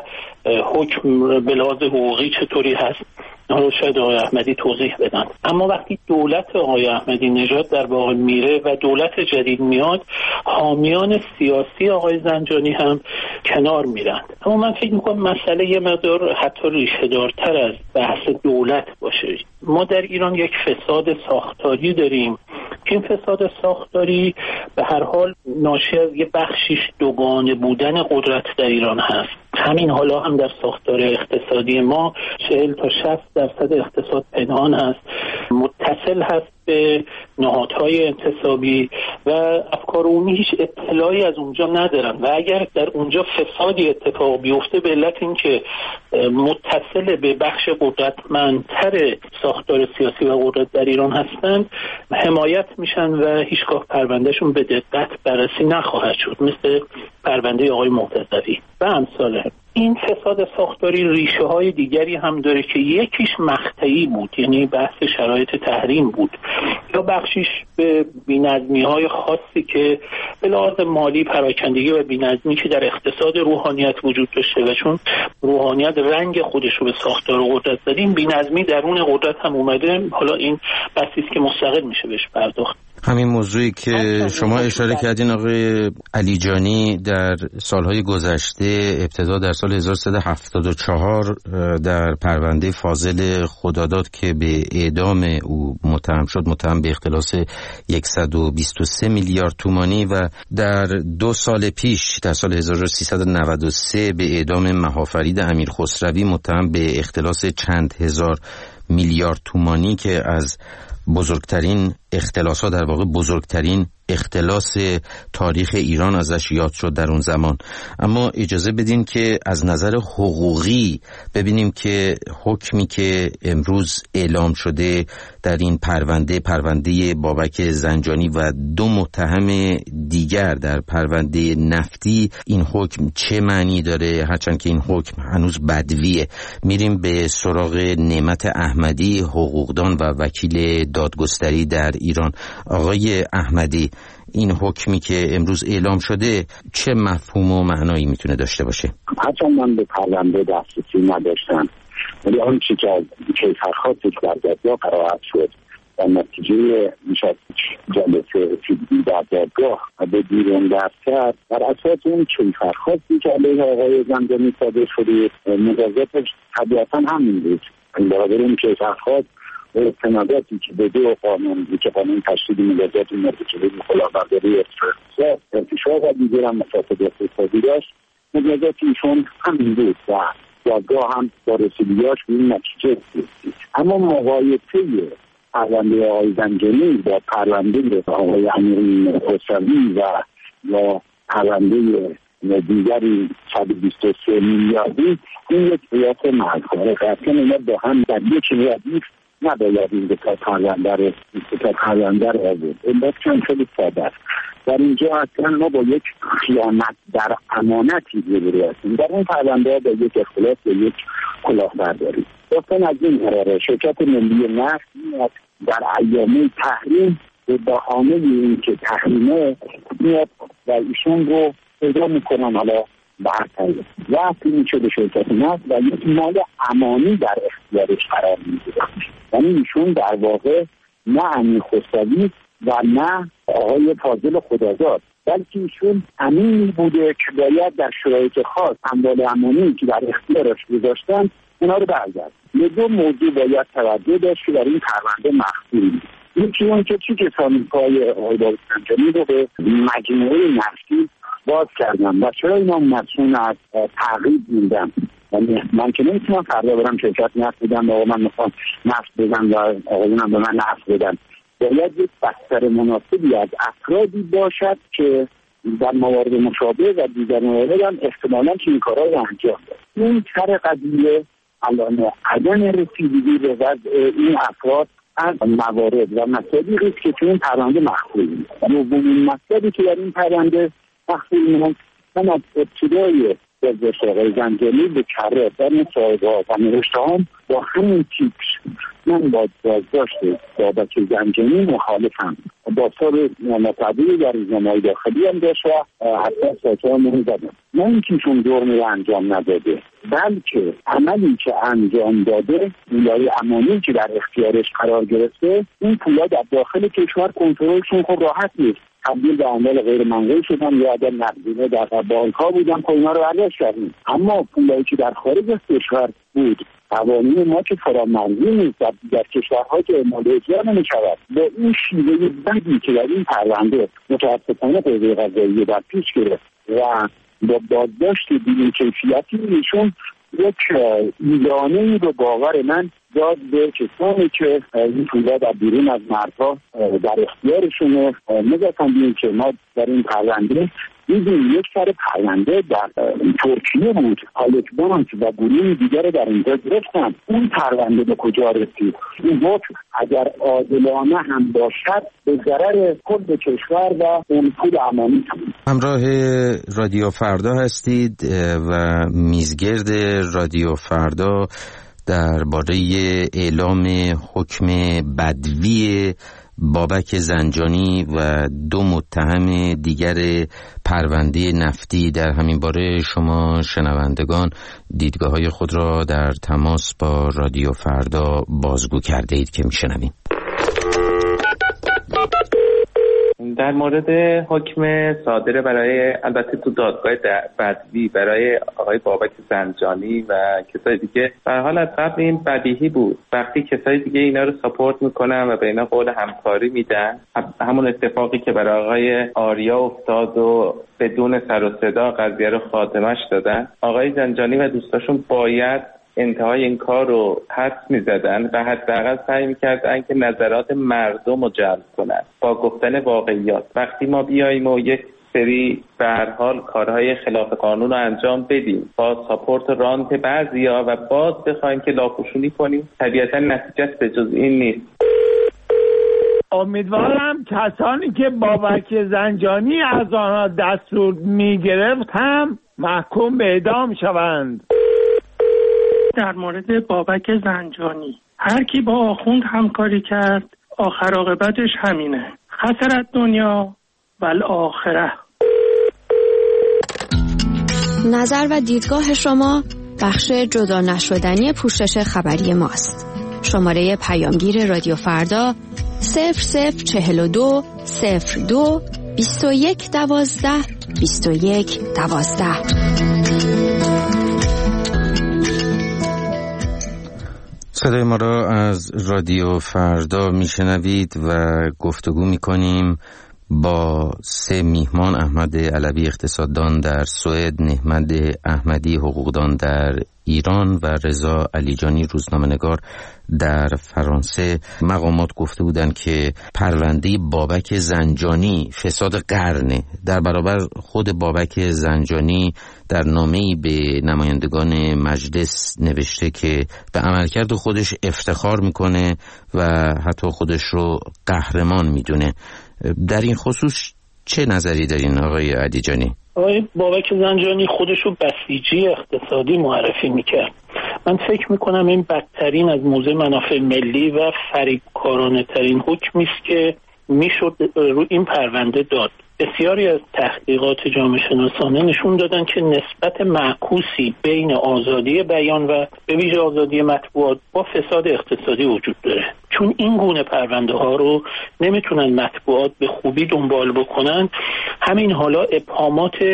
حکم به لحاظ حقوقی چطوری هست حالا شاید آقای احمدی توضیح بدن. اما وقتی دولت آقای احمدی نژاد در واقع میره و دولت جدید میاد، حامیان سیاسی آقای زنجانی هم کنار میرند. اما من فکر میکنم مسئله یه مقدار حتی ریشه دارتر از بحث دولت باشه. ما در ایران یک فساد ساختاری داریم. این فساد ساختاری به هر حال ناشی از یه بخشیش دوگانه بودن قدرت در ایران هست. همین حالا هم در ساختار اقتصادی ما 40 تا 60% اقتصاد پنهان هست، متصل هست به نهادهای انتصابی و افکار عمومی هیچ اطلاعی از اونجا ندارن و اگر در اونجا فسادی اتفاق بیفته به علت اینکه متصل به بخش قدرتمندتر ساختار سیاسی و قدرت در ایران هستند حمایت میشن و هیچگاه پروندهشون به دقت بررسی نخواهد شد، مثل پرونده آقای معتزوی و امثاله. این فساد ساختاری ریشه های دیگری هم داره که یکیش مقطعی بود، یعنی بحث شرایط تحریم بود، یا بخشیش به بی‌نظمی های خاصی که به لحاظ مالی پراکندگی و بی‌نظمی که در اقتصاد روحانیت وجود داشته و چون روحانیت رنگ خودش رو به ساختار قدرت زدیم، بی‌نظمی درون قدرت هم اومده. حالا این بحثی است که مستقل میشه بهش پرداخت. همین موضوعی که شما اشاره کردین آقای علیجانی، در سالهای گذشته ابتدا در سال 1374 در پرونده فاضل خداداد که به اعدام او متهم شد، متهم به اختلاس 123 میلیارد تومانی و در 2 سال پیش در سال 1393 به اعدام مهافرید امیر خسروی متهم به اختلاس چند هزار میلیارد تومانی که از بزرگترین اختلاس‌ها، در واقع بزرگترین اختلاس تاریخ ایران ازش یاد شد در اون زمان. اما اجازه بدین که از نظر حقوقی ببینیم که حکمی که امروز اعلام شده در این پرونده بابک زنجانی و 2 متهم دیگر در پرونده نفتی، این حکم چه معنی داره؟ هرچند که این حکم هنوز بدویه. میریم به سراغ نعمت احمدی، حقوقدان و وکیل دادگستری در ایران. آقای احمدی، این حکمی که امروز اعلام شده چه مفهوم و معنایی میتونه داشته باشه؟ حتی من به پرونده دسترسی نداشتم، ولی آنچه که از کیفرخواستش در دادگاه قرائت شد و نتیجه میشد جلسه در دادگاه به بیرون دست کرد، بر اساس اون کیفرخواستی که علیه آقای زنجانی صادر شده مجازاتش طبیعتا همین بود. برابر اون کیفرخواست استناداتی که به 2 قانون که قانون تشدید مجازات مرتکبین کلاهبرداری اقتصاد ارتشاء و دیگر هم مفاسد اقتصادی داشت، مجازات ایشون همین بود و دادگاه هم با رسیدگیاش به این نتیجه رسید. اما مقایسه پرونده آقای زنجانی با پرونده آقای امیر خسروی و یا پرونده دیگری 123 میلیاردی، این یک قیاس مرکانه قطعا اینا با هم در یک ردیف نباید این دو تا پرونده رو آورد. این باید چند خیلی ساده است. در اینجا اصلا ما با یک خیانت در امانتی روبرو هستیم. در اون پرونده ها با یک اختلاس و یک کلاهبرداری داستان از این قراره. شرکت ملی نفت میاد در ایامه تحریم به بهانه این که تحریمه میاد و ایشون رو پیدا میکنن، حالا برتری وقتی میشه به شرکت نفت و یک مال امانی در اختیارش قرار میگیره. یعنی ایشون در واقع نه امیر خسروی و نه آقای فاضل خداداد، بلکه ایشون امینی بوده که باید در شرایط خاص اموال امانی که در اختیارش گذاشتن اینا رو برگرد. به دو موضوع باید توجه داشت که در این پرونده مخفی. یکی اون که چی کسانی پای آقای بابک زنجانی رو به مجموعه نفتی باز کردن و چرا اینا مسئول از تعقیب موندن. یعنی من که نمیتونم فردا برم شرکت نفت بدم و من میخوام نفت بدم و آقایونم به من نفت بدن. باید یک بستر مناسبی از افرادی باشد که در موارد مشابه و دیگر موارد هم احتمالاً که این کارها رو انجام داد. این سر قضیه الان عدم رسیدگی به وضع این افراد از موارد و مسائلی است که تو این پرونده مخفی است. دومین مسئله که در این پرونده مخفی است، من از ابتدای بازداشت آقای زنجانی به کره در مصاحبه‌ها و نوشته‌هام با همین تیتر من با بازداشت بابک زنجانی مخالفم. با سال مطبوعی در روزنامه‌های داخلی هم داشت و حتی سایت‌ها هم زدم. نه اینکه چون جرمی رو انجام نداده، بلکه عملی که انجام داده، پولای امانی که در اختیارش قرار گرفته، این پولا در داخل کشور کنترلشون خب راحت نیست. تبدیل به اموال غیر منقول شدن یا اگر نقدینه در بانک‌ها بودن که اینا رو برداشت کردیم. اما پولایی که در خارج از کشور بود، قوانین ما که فرامرزی نیست در کشورها که اعمال اجرا نمی‌شود. با این شیوه بدی که در این پرونده متاسفانه قوه قضاییه در پیش گرفت و با بازداشت بی‌کیفیتی ایشون یک ایرانه‌ای رو باور من داد به کسانی که این پولا در بیرون از مرزها در اختیارشونه. نگفتم بیم که ما در این پرونده دیدیم یک سر پرونده در ترکیه بود، هالک بانک و گروه دیگر در اینجا گرفتن. اون پرونده به کجا رسید؟ این حکم اگر عادلانه هم باشد به ضرر کل کشور و اون پول امانی. همراه رادیو فردا هستید و میزگرد رادیو فردا درباره اعلام حکم بدوی بابک زنجانی و دو متهم دیگر پرونده نفتی در همین باره شما شنوندگان دیدگاه‌های خود را در تماس با رادیو فردا بازگو کرده اید که میشنویم. در مورد حکم صادر برای البته تو دادگاه بدوی برای آقای بابک زنجانی و کسای دیگه به هر حال از قبل این بدیهی بود. وقتی کسای دیگه اینا رو ساپورت میکنن و به اینا قول همکاری میدن، همون اتفاقی که برای آقای آریا افتاد و بدون سر و صدا قضیه رو خاتمش دادن، آقای زنجانی و دوستاشون باید انتهای این کار رو حدس می‌زدن و حداقل سعی می‌کردن که نظرات مردم رو جلب کنن با گفتن واقعیات. وقتی ما بیاییم و یک سری به هر حال کارهای خلاف قانون رو انجام بدیم با ساپورت رانت بعضیا و باز بخوایم که لاپوشونی کنیم، طبیعتا نتیجه به جز این نیست. امیدوارم کسانی که بابک زنجانی از آنها دستور می‌گرفت هم محکوم به اعدام شوند. در مورد بابک زنجانی هر کی با آخوند همکاری کرد آخر عاقبتش همینه، خسرت دنیا و الاخره. نظر و دیدگاه شما بخش جدا نشدنی پوشش خبری ماست. شماره پیامگیر رادیو فردا 0042 02 21 12 21 12. صدای ما را از رادیو فردا میشنوید و گفتگو میکنیم با سه میهمان: احمد علوی اقتصاددان در سوئد، نهمد احمدی حقوقدان در ایران و رضا علیجانی روزنامه‌نگار در فرانسه. مقامات گفته بودند که پرونده بابک زنجانی فساد قرنه. در برابر خود بابک زنجانی در نامه‌ای به نمایندگان مجلس نوشته که به عملکرد خودش افتخار میکنه و حتی خودش رو قهرمان میدونه. در این خصوص چه نظری دارین آقای علیجانی؟ آقای بابک زنجانی خودشو بسیجی اقتصادی معرفی میکرد. من فکر میکنم این بدترین از موضع منافع ملی و فریبکارانه ترین حکمی است که میشد رو این پرونده داد. بسیاری از تحقیقات جامعه شناسانه نشون دادن که نسبت معکوسی بین آزادی بیان و به ویژه آزادی مطبوعات با فساد اقتصادی وجود داره. چون این گونه پرونده ها رو نمیتونن مطبوعات به خوبی دنبال بکنن، همین حالا ابهامات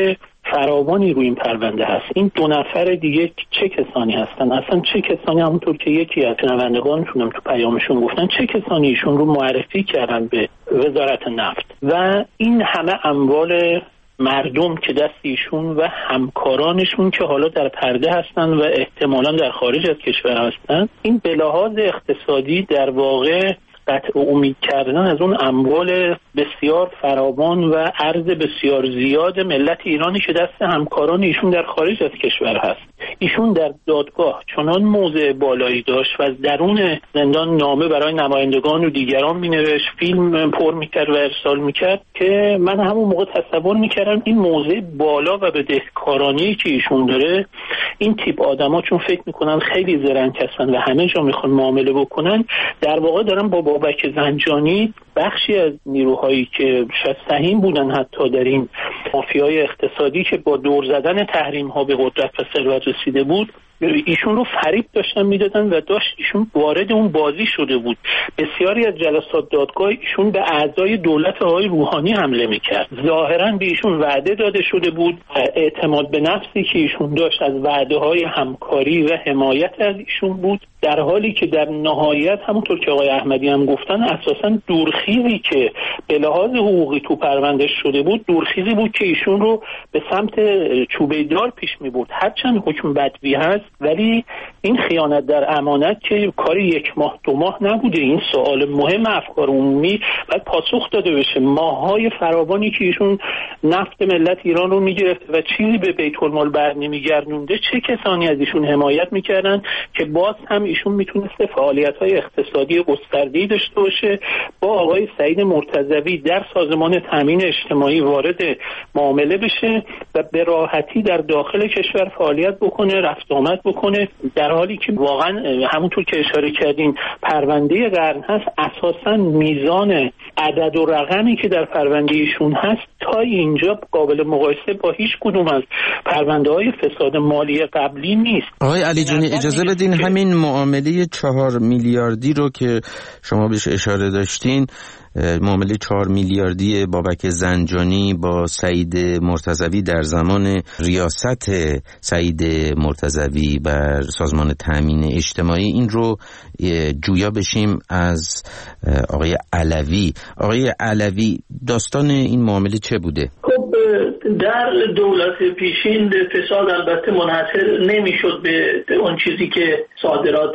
فراوانی روی این پرونده هست. این 2 نفر دیگه چه کسانی هستن؟ اصلا چه کسانی، همونطور که یکی از شنوندگانشون تو پیامشون گفتن، چه کسانی ایشون رو معرفی کردن به وزارت نفت و این همه اموال مردم که دست ایشون و همکارانشون که حالا در پرده هستن و احتمالاً در خارج از کشور هستن، این به لحاظ اقتصادی در واقع قطع امید کردن از اون اموال بسیار فراوان و ارز بسیار زیاد ملت ایرانی که دست همکاران ایشون در خارج از کشور هست. ایشون در دادگاه چنان موضع بالایی داشت و از درون زندان نامه برای نمایندگان و دیگران مینوشت، فیلم پر میکرد و ارسال میکرد که من همون موقع تصور میکردم این موضع بالا و بدهکارانی که ایشون داره، این تیپ آدما چون فکر میکنن خیلی زرنگ هستن و همه جا میخوان معامله بکنن، در واقع دارن با بابک زنجانی بخشی از نیروهایی که شاید سهیم بودن حتی در این مافیای اقتصادی که با دور زدن تحریم ها به قدرت و ثروت رسیده بود، ایشون رو فریب داشتن میدادن و داشت ایشون وارد اون بازی شده بود. بسیاری از جلسات دادگاه ایشون به اعضای دولت آقای روحانی حمله میکرد. ظاهرا به ایشون وعده داده شده بود، اعتماد به نفسی که ایشون داشت از وعده های همکاری و حمایت از ایشون بود، در حالی که در نهایت همونطور که آقای احمدی هم گفتن اساسا دورخیزی که به لحاظ حقوقی تو پرونده شده بود، دورخیزی بود که ایشون رو به سمت چوبه دار پیش میبرد. هرچند حکم بدوی هست ولی این خیانت در امانت که کار 1 ماه 2 ماه نبوده. این سوال مهم افکار عمومی باید پاسخ داده بشه. ماه‌های فراوانی که ایشون نفت ملت ایران رو میگرفت و چیزی به بیت المال بر نمیگردونده، چه کسانی از ایشون حمایت میکردن که باز هم ایشون میتونسته فعالیت‌های اقتصادی گسترده‌ای داشته باشه، با آقای سعید مرتضوی در سازمان تامین اجتماعی وارد معامله بشه و به راحتی در داخل کشور فعالیت بکنه، رفت آمد بکنه، در حالی که واقعا همونطور که اشاره کردین پرونده قرن هست. اساساً میزان عدد و رقمی که در پرونده ایشون هست تا اینجا قابل مقایسه با هیچ کدوم از پرونده‌های فساد مالی قبلی نیست. آقای علی جانی اجازه بدین همین معامله 4 میلیاردی رو که شما بهش اشاره داشتین، معامله 4 میلیاردی بابک زنجانی با سعید مرتضوی در زمان ریاست سعید مرتضوی بر سازمان تامین اجتماعی، این رو جویا بشیم از آقای علوی. آقای علوی، داستان این معامله چه بوده؟ خب در دولت پیشین فساد البته منحصر نمیشد به اون چیزی که صادرات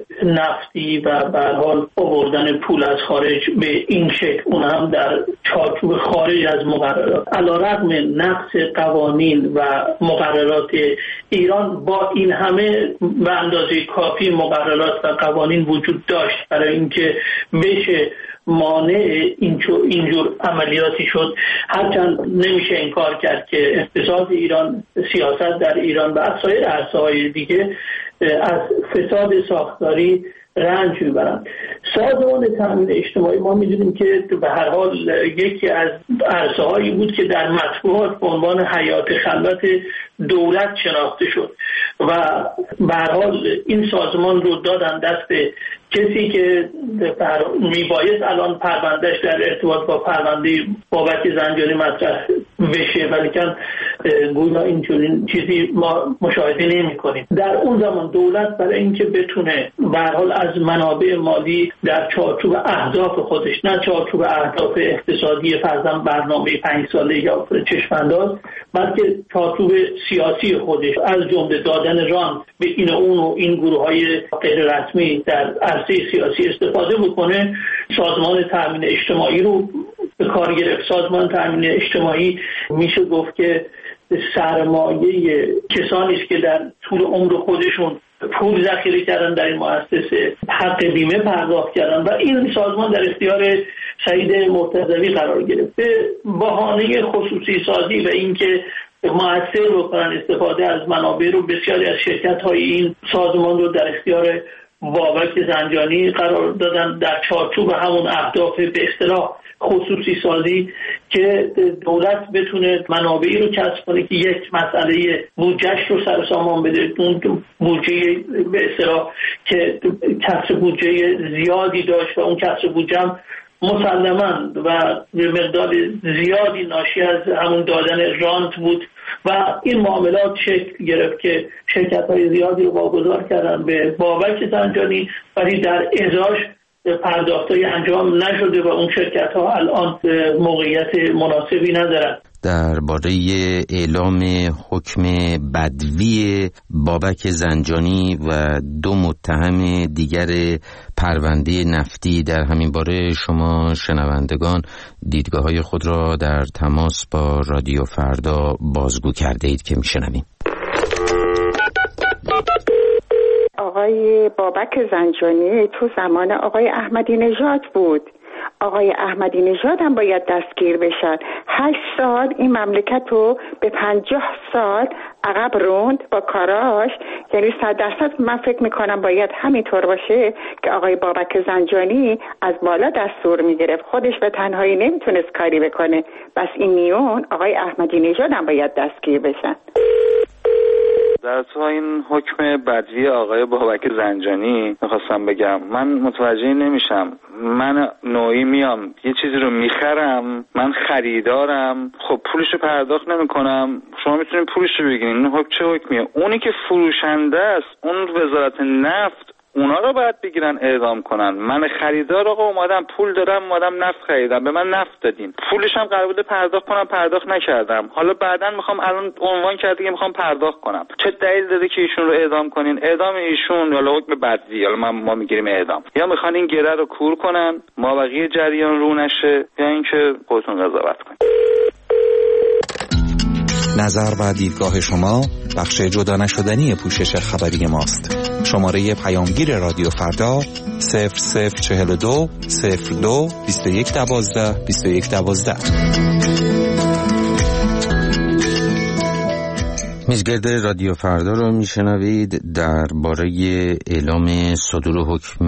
نفتی و به هر حال آوردن پول از خارج به این شکل، اون هم در چارچوب خارج از مقررات. علیرغم نقض قوانین و مقررات ایران، با این همه به اندازه کافی مقررات و قوانین وجود داشت برای اینکه بشه مانع اینجور عملیاتی شد. هرچند نمیشه انکار کرد که اقتصاد ایران، سیاست در ایران و سایر عرصه‌های دیگه از فساد ساختاری رنج میبرند. سازمان تامین اجتماعی ما میدونیم که به هر حال یکی از عرصه‌هایی بود که در مطبوعات به عنوان حیات خلوت دولت شناخته شد و به هر حال این سازمان رو دادن دست کسی که میبایست الان پروندهش در ارتباط با پرونده بابک زنجانی مطرح بشه، ولیکن گویا اینجوری چیزی ما مشاهده نمی کنیم. در اون زمان دولت برای اینکه بتونه به هر حال از منابع مالی در چارچوب اهداف خودش، نه چارچوب اهداف اقتصادی فرضاً برنامه 5 ساله یا چشم‌انداز، بلکه چارچوب سیاسی خودش، از جمله دادن رانت به این و اون و این گروه‌های غیر رسمی در عرصه سیاسی استفاده بکنه، سازمان تامین اجتماعی رو به کار گرفت. سازمان تامین اجتماعی میشه گفت که سرمایه کسانی است که در طول عمر خودشون پول ذخیره کردن در این مؤسسه، حق بیمه پرداخت کردن و این سازمان در اختیار سعید مرتضوی قرار گرفت. به بهانه خصوصی سازی و اینکه مؤثر بکنن استفاده از منابع رو، بسیاری از شرکت‌های این سازمان رو در اختیار بابک زنجانی قرار دادن در چارچوب همون اهداف به اصطلاح خصوصی سازی که دولت بتونه منابعی رو کسب کنه که یک مسئله بودجهش رو سر سامان بده. اون بودجه به اصطلاح که کسر بودجه زیادی داشت و اون کسر بودجه هم مسلماً و به مقدار زیادی ناشی از همون دادن رانت بود و این معاملات شکل گرفت که شرکت‌های زیادی رو واگذار کردن به بابک زنجانی، ولی در ازاش پرداخت‌های انجام نشده و اون شرکت‌ها الان موقعیت مناسبی ندارن. درباره اعلام حکم بدوی بابک زنجانی و 2 متهم دیگر پرونده نفتی در همین باره شما شنوندگان دیدگاه‌های خود را در تماس با رادیو فردا بازگو کرده اید که میشنویم. آقای بابک زنجانی تو زمان آقای احمدی نژاد بود. آقای احمدی نژاد هم باید دستگیر بشن. 8 سال این مملکت رو به 50 سال عقب روند با کاراش. یعنی 100% من فکر میکنم باید همینطور باشه که آقای بابک زنجانی از بالا دستور میگرفت، خودش به تنهایی نمیتونست کاری بکنه. بس این میون آقای احمدی نژاد هم باید دستگیر بشن. در تو این حکم بدوی آقای بابک زنجانی میخواستم بگم، من متوجه نمیشم. من نوعی میام یه چیزی رو میخرم، من خریدارم، خب پولشو پرداخت نمیکنم، شما میتونید پولشو بگیرین. این حکم چه حکمیه؟ اونی که فروشنده است، اون وزارت نفت، اونا رو باید بگیرن اعدام کنن. من خریدار آقا اومدم پول دارم، اومدم نفت خریدم، به من نفت دادین، پولش هم قرار بوده پرداخت کنم، پرداخت نکردم، حالا بعداً میخوام الان عنوان کرده که میخوام پرداخت کنم. چه دلیل داره که ایشون رو اعدام کنین؟ اعدام ایشون حالا حکم بدوی، حالا ما میگیریم اعدام، یا میخوان این گره رو کور کنن ما بقیه جریان رو نشه، یا اینکه خودتون قضاوت کنین. نظر و دیدگاه شما بخش جدا نشدنی پوشش خبری ماست. شماره پیامگیر رادیو فردا 0042 02 2112 2112. میزگرد رادیو فردا رو میشنوید. درباره اعلام صدور حکم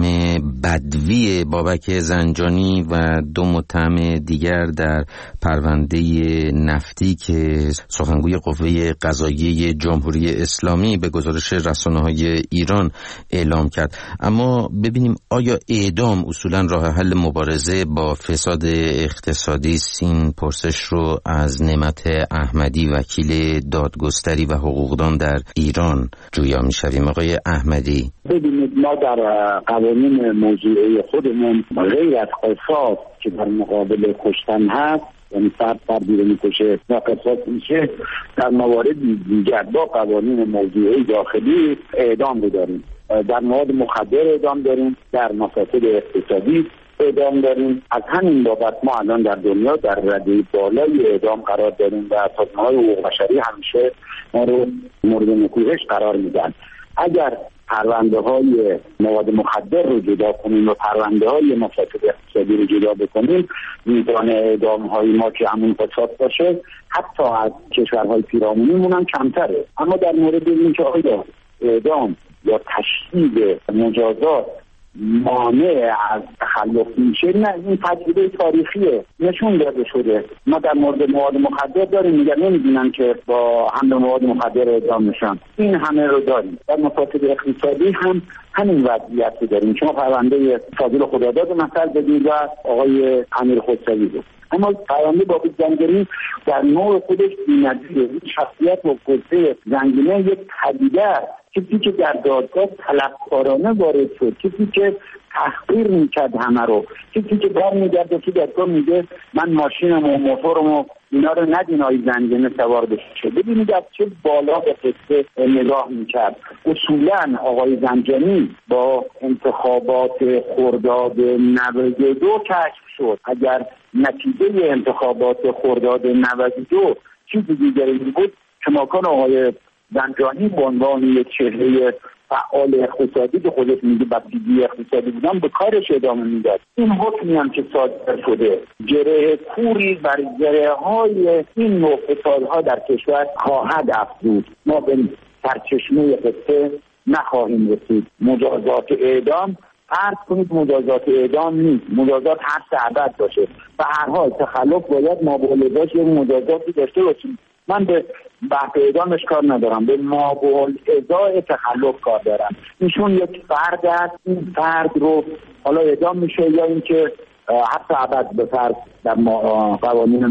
بدوی بابک زنجانی و 2 متهم دیگر در پرونده نفتی که سخنگوی قوه قضاییه جمهوری اسلامی به گزارش رسانه‌های ایران اعلام کرد. اما ببینیم آیا اعدام اصولا راه حل مبارزه با فساد اقتصادی است؟ این پرسش رو از نعمت احمدی، وکیل دادگستری و حقوقدان در ایران جویا می‌شویم. آقای احمدی، ببینید ما در قوانین موضوعی خودمون غیر از قصاص که در مقابل کشتن هست، یعنی فردی رو میکشه و قصاص میشه، در موارد دیگر با قوانین موضوعی داخلی اعدام رو داریم. در مواد مخدر اعدام داریم، در مفاسد اقتصادی اعدام داریم. از همین بابت ما الان در دنیا در رده بالای اعدام قرار داریم و سازمان‌های حقوق بشری همیشه ما رو مورد نکوهش قرار میدن. اگر پرونده های مواد مخدر رو جدا کنیم و پرونده های مفاسد اقتصادی رو جدا بکنیم، میزان اعدام های ما که همون قصاص باشه حتی از کشورهای پیرامونیمون هم کمتره. اما در مورد این که آیا اعدام یا تشدید مجازات مانع از تخلف میشه، نه، این تجربه تاریخیه، نشون داده شده. ما در مورد مواد مخدر داریم، میگن نمیدونن که با حمل مواد مخدر اعدام میشن. این همه رو داریم. در مفاسد اقتصادی هم همین وضعیت رو داریم. شما پرونده فاضل خداداد مثل بدید و آقای امیر خسروی بود. اما پرونده بابک زنجانی در نوع خودش بی‌نظیره. این شخصیت و قصه زنجانی یک پدیده است، کسی که در دادگاه طلبکارانه وارد شد، کسی که تحقیر میکرد همه رو، کسی که برمیگرده تو دادگاه میگه من ماشینم و موتورم و اینا رو ندین آقای زنجانی سوار بشه. ببینید از چه بالا به قصه نگاه میکرد. اصولا آقای زنجانی با انتخابات خرداد 92 کشف شد. اگر نتیجه انتخابات خرداد 92 چیزی دیگری بود، کماکان آقای زنجانی به عنوان یک چهره فعال اقتصادی که خودش میگه بسیجی اقتصادی بودن به کارش ادامه میداد. این حکمی هم که صادر شده گره کوری بر گره های این نوع فسادها در کشور خواهد افزود. ما به سرچشمه قصه نخواهیم رسید. مجازات اعدام، فرض کنید مجازات اعدام نیست، مجازات حبس ابد باشه. به هر حال تخلف باید مابعد باشه، مجازاتی داشته باشیم. من به بحث اعدامش کار ندارم، به مابعد ازای تخلف کار دارم. ایشون یک فرد است، این فرد رو حالا اعدام میشه یا اینکه حبس ابد به فرض در قوانین ما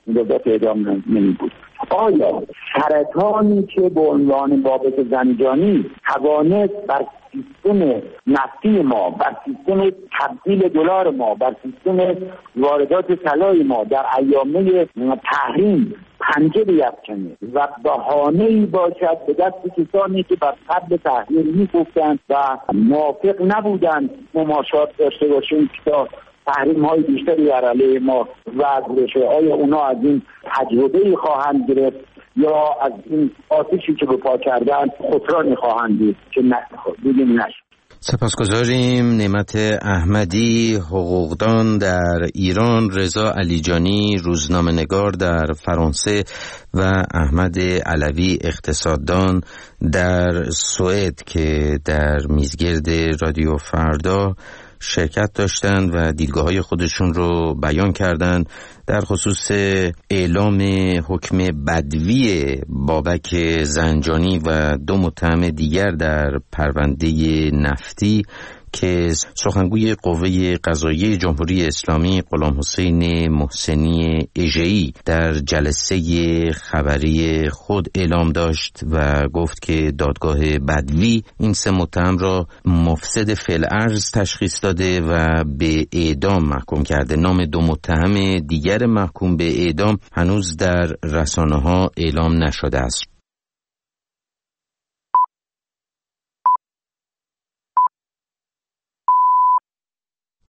مجازات اعدام نمی بود. آیا سرطانی که به عنوان بابک زنجانی توانست بر سیستم نفتی ما، بر سیستم تبدیل دلار ما، بر سیستم واردات طلای ما در ایامه تحریم پنجه بیفکنه و بهانه‌ای باشد به دست کسانی که بر قبل تحریم میگفتند و موافق نبودند مماشات داشته باشیم که تحریم های بیشتری در علیه ما وضع بشه؟ آیا اونا از این تجربه‌ای خواهند گرفت یا از این آتشی که به پا کردن خسرانی خواهند دید که دیدیم نشد؟ سپاسگزاریم. نعمت احمدی، حقوقدان در ایران، رضا علیجانی، روزنامه‌نگار در فرانسه و احمد علوی، اقتصاددان در سوئد که در میزگرد رادیو فردا شرکت داشتند و دیدگاه‌های خودشون رو بیان کردند در خصوص اعلام حکم بدوی بابک زنجانی و 2 متهم دیگر در پرونده نفتی که سخنگوی قوه قضاییه جمهوری اسلامی غلام حسین محسنی اژه‌ای در جلسه خبری خود اعلام داشت و گفت که دادگاه بدوی این 3 متهم را مفسد فی‌الارض تشخیص داده و به اعدام محکوم کرده. نام 2 متهم دیگر محکوم به اعدام هنوز در رسانه‌ها اعلام نشده است.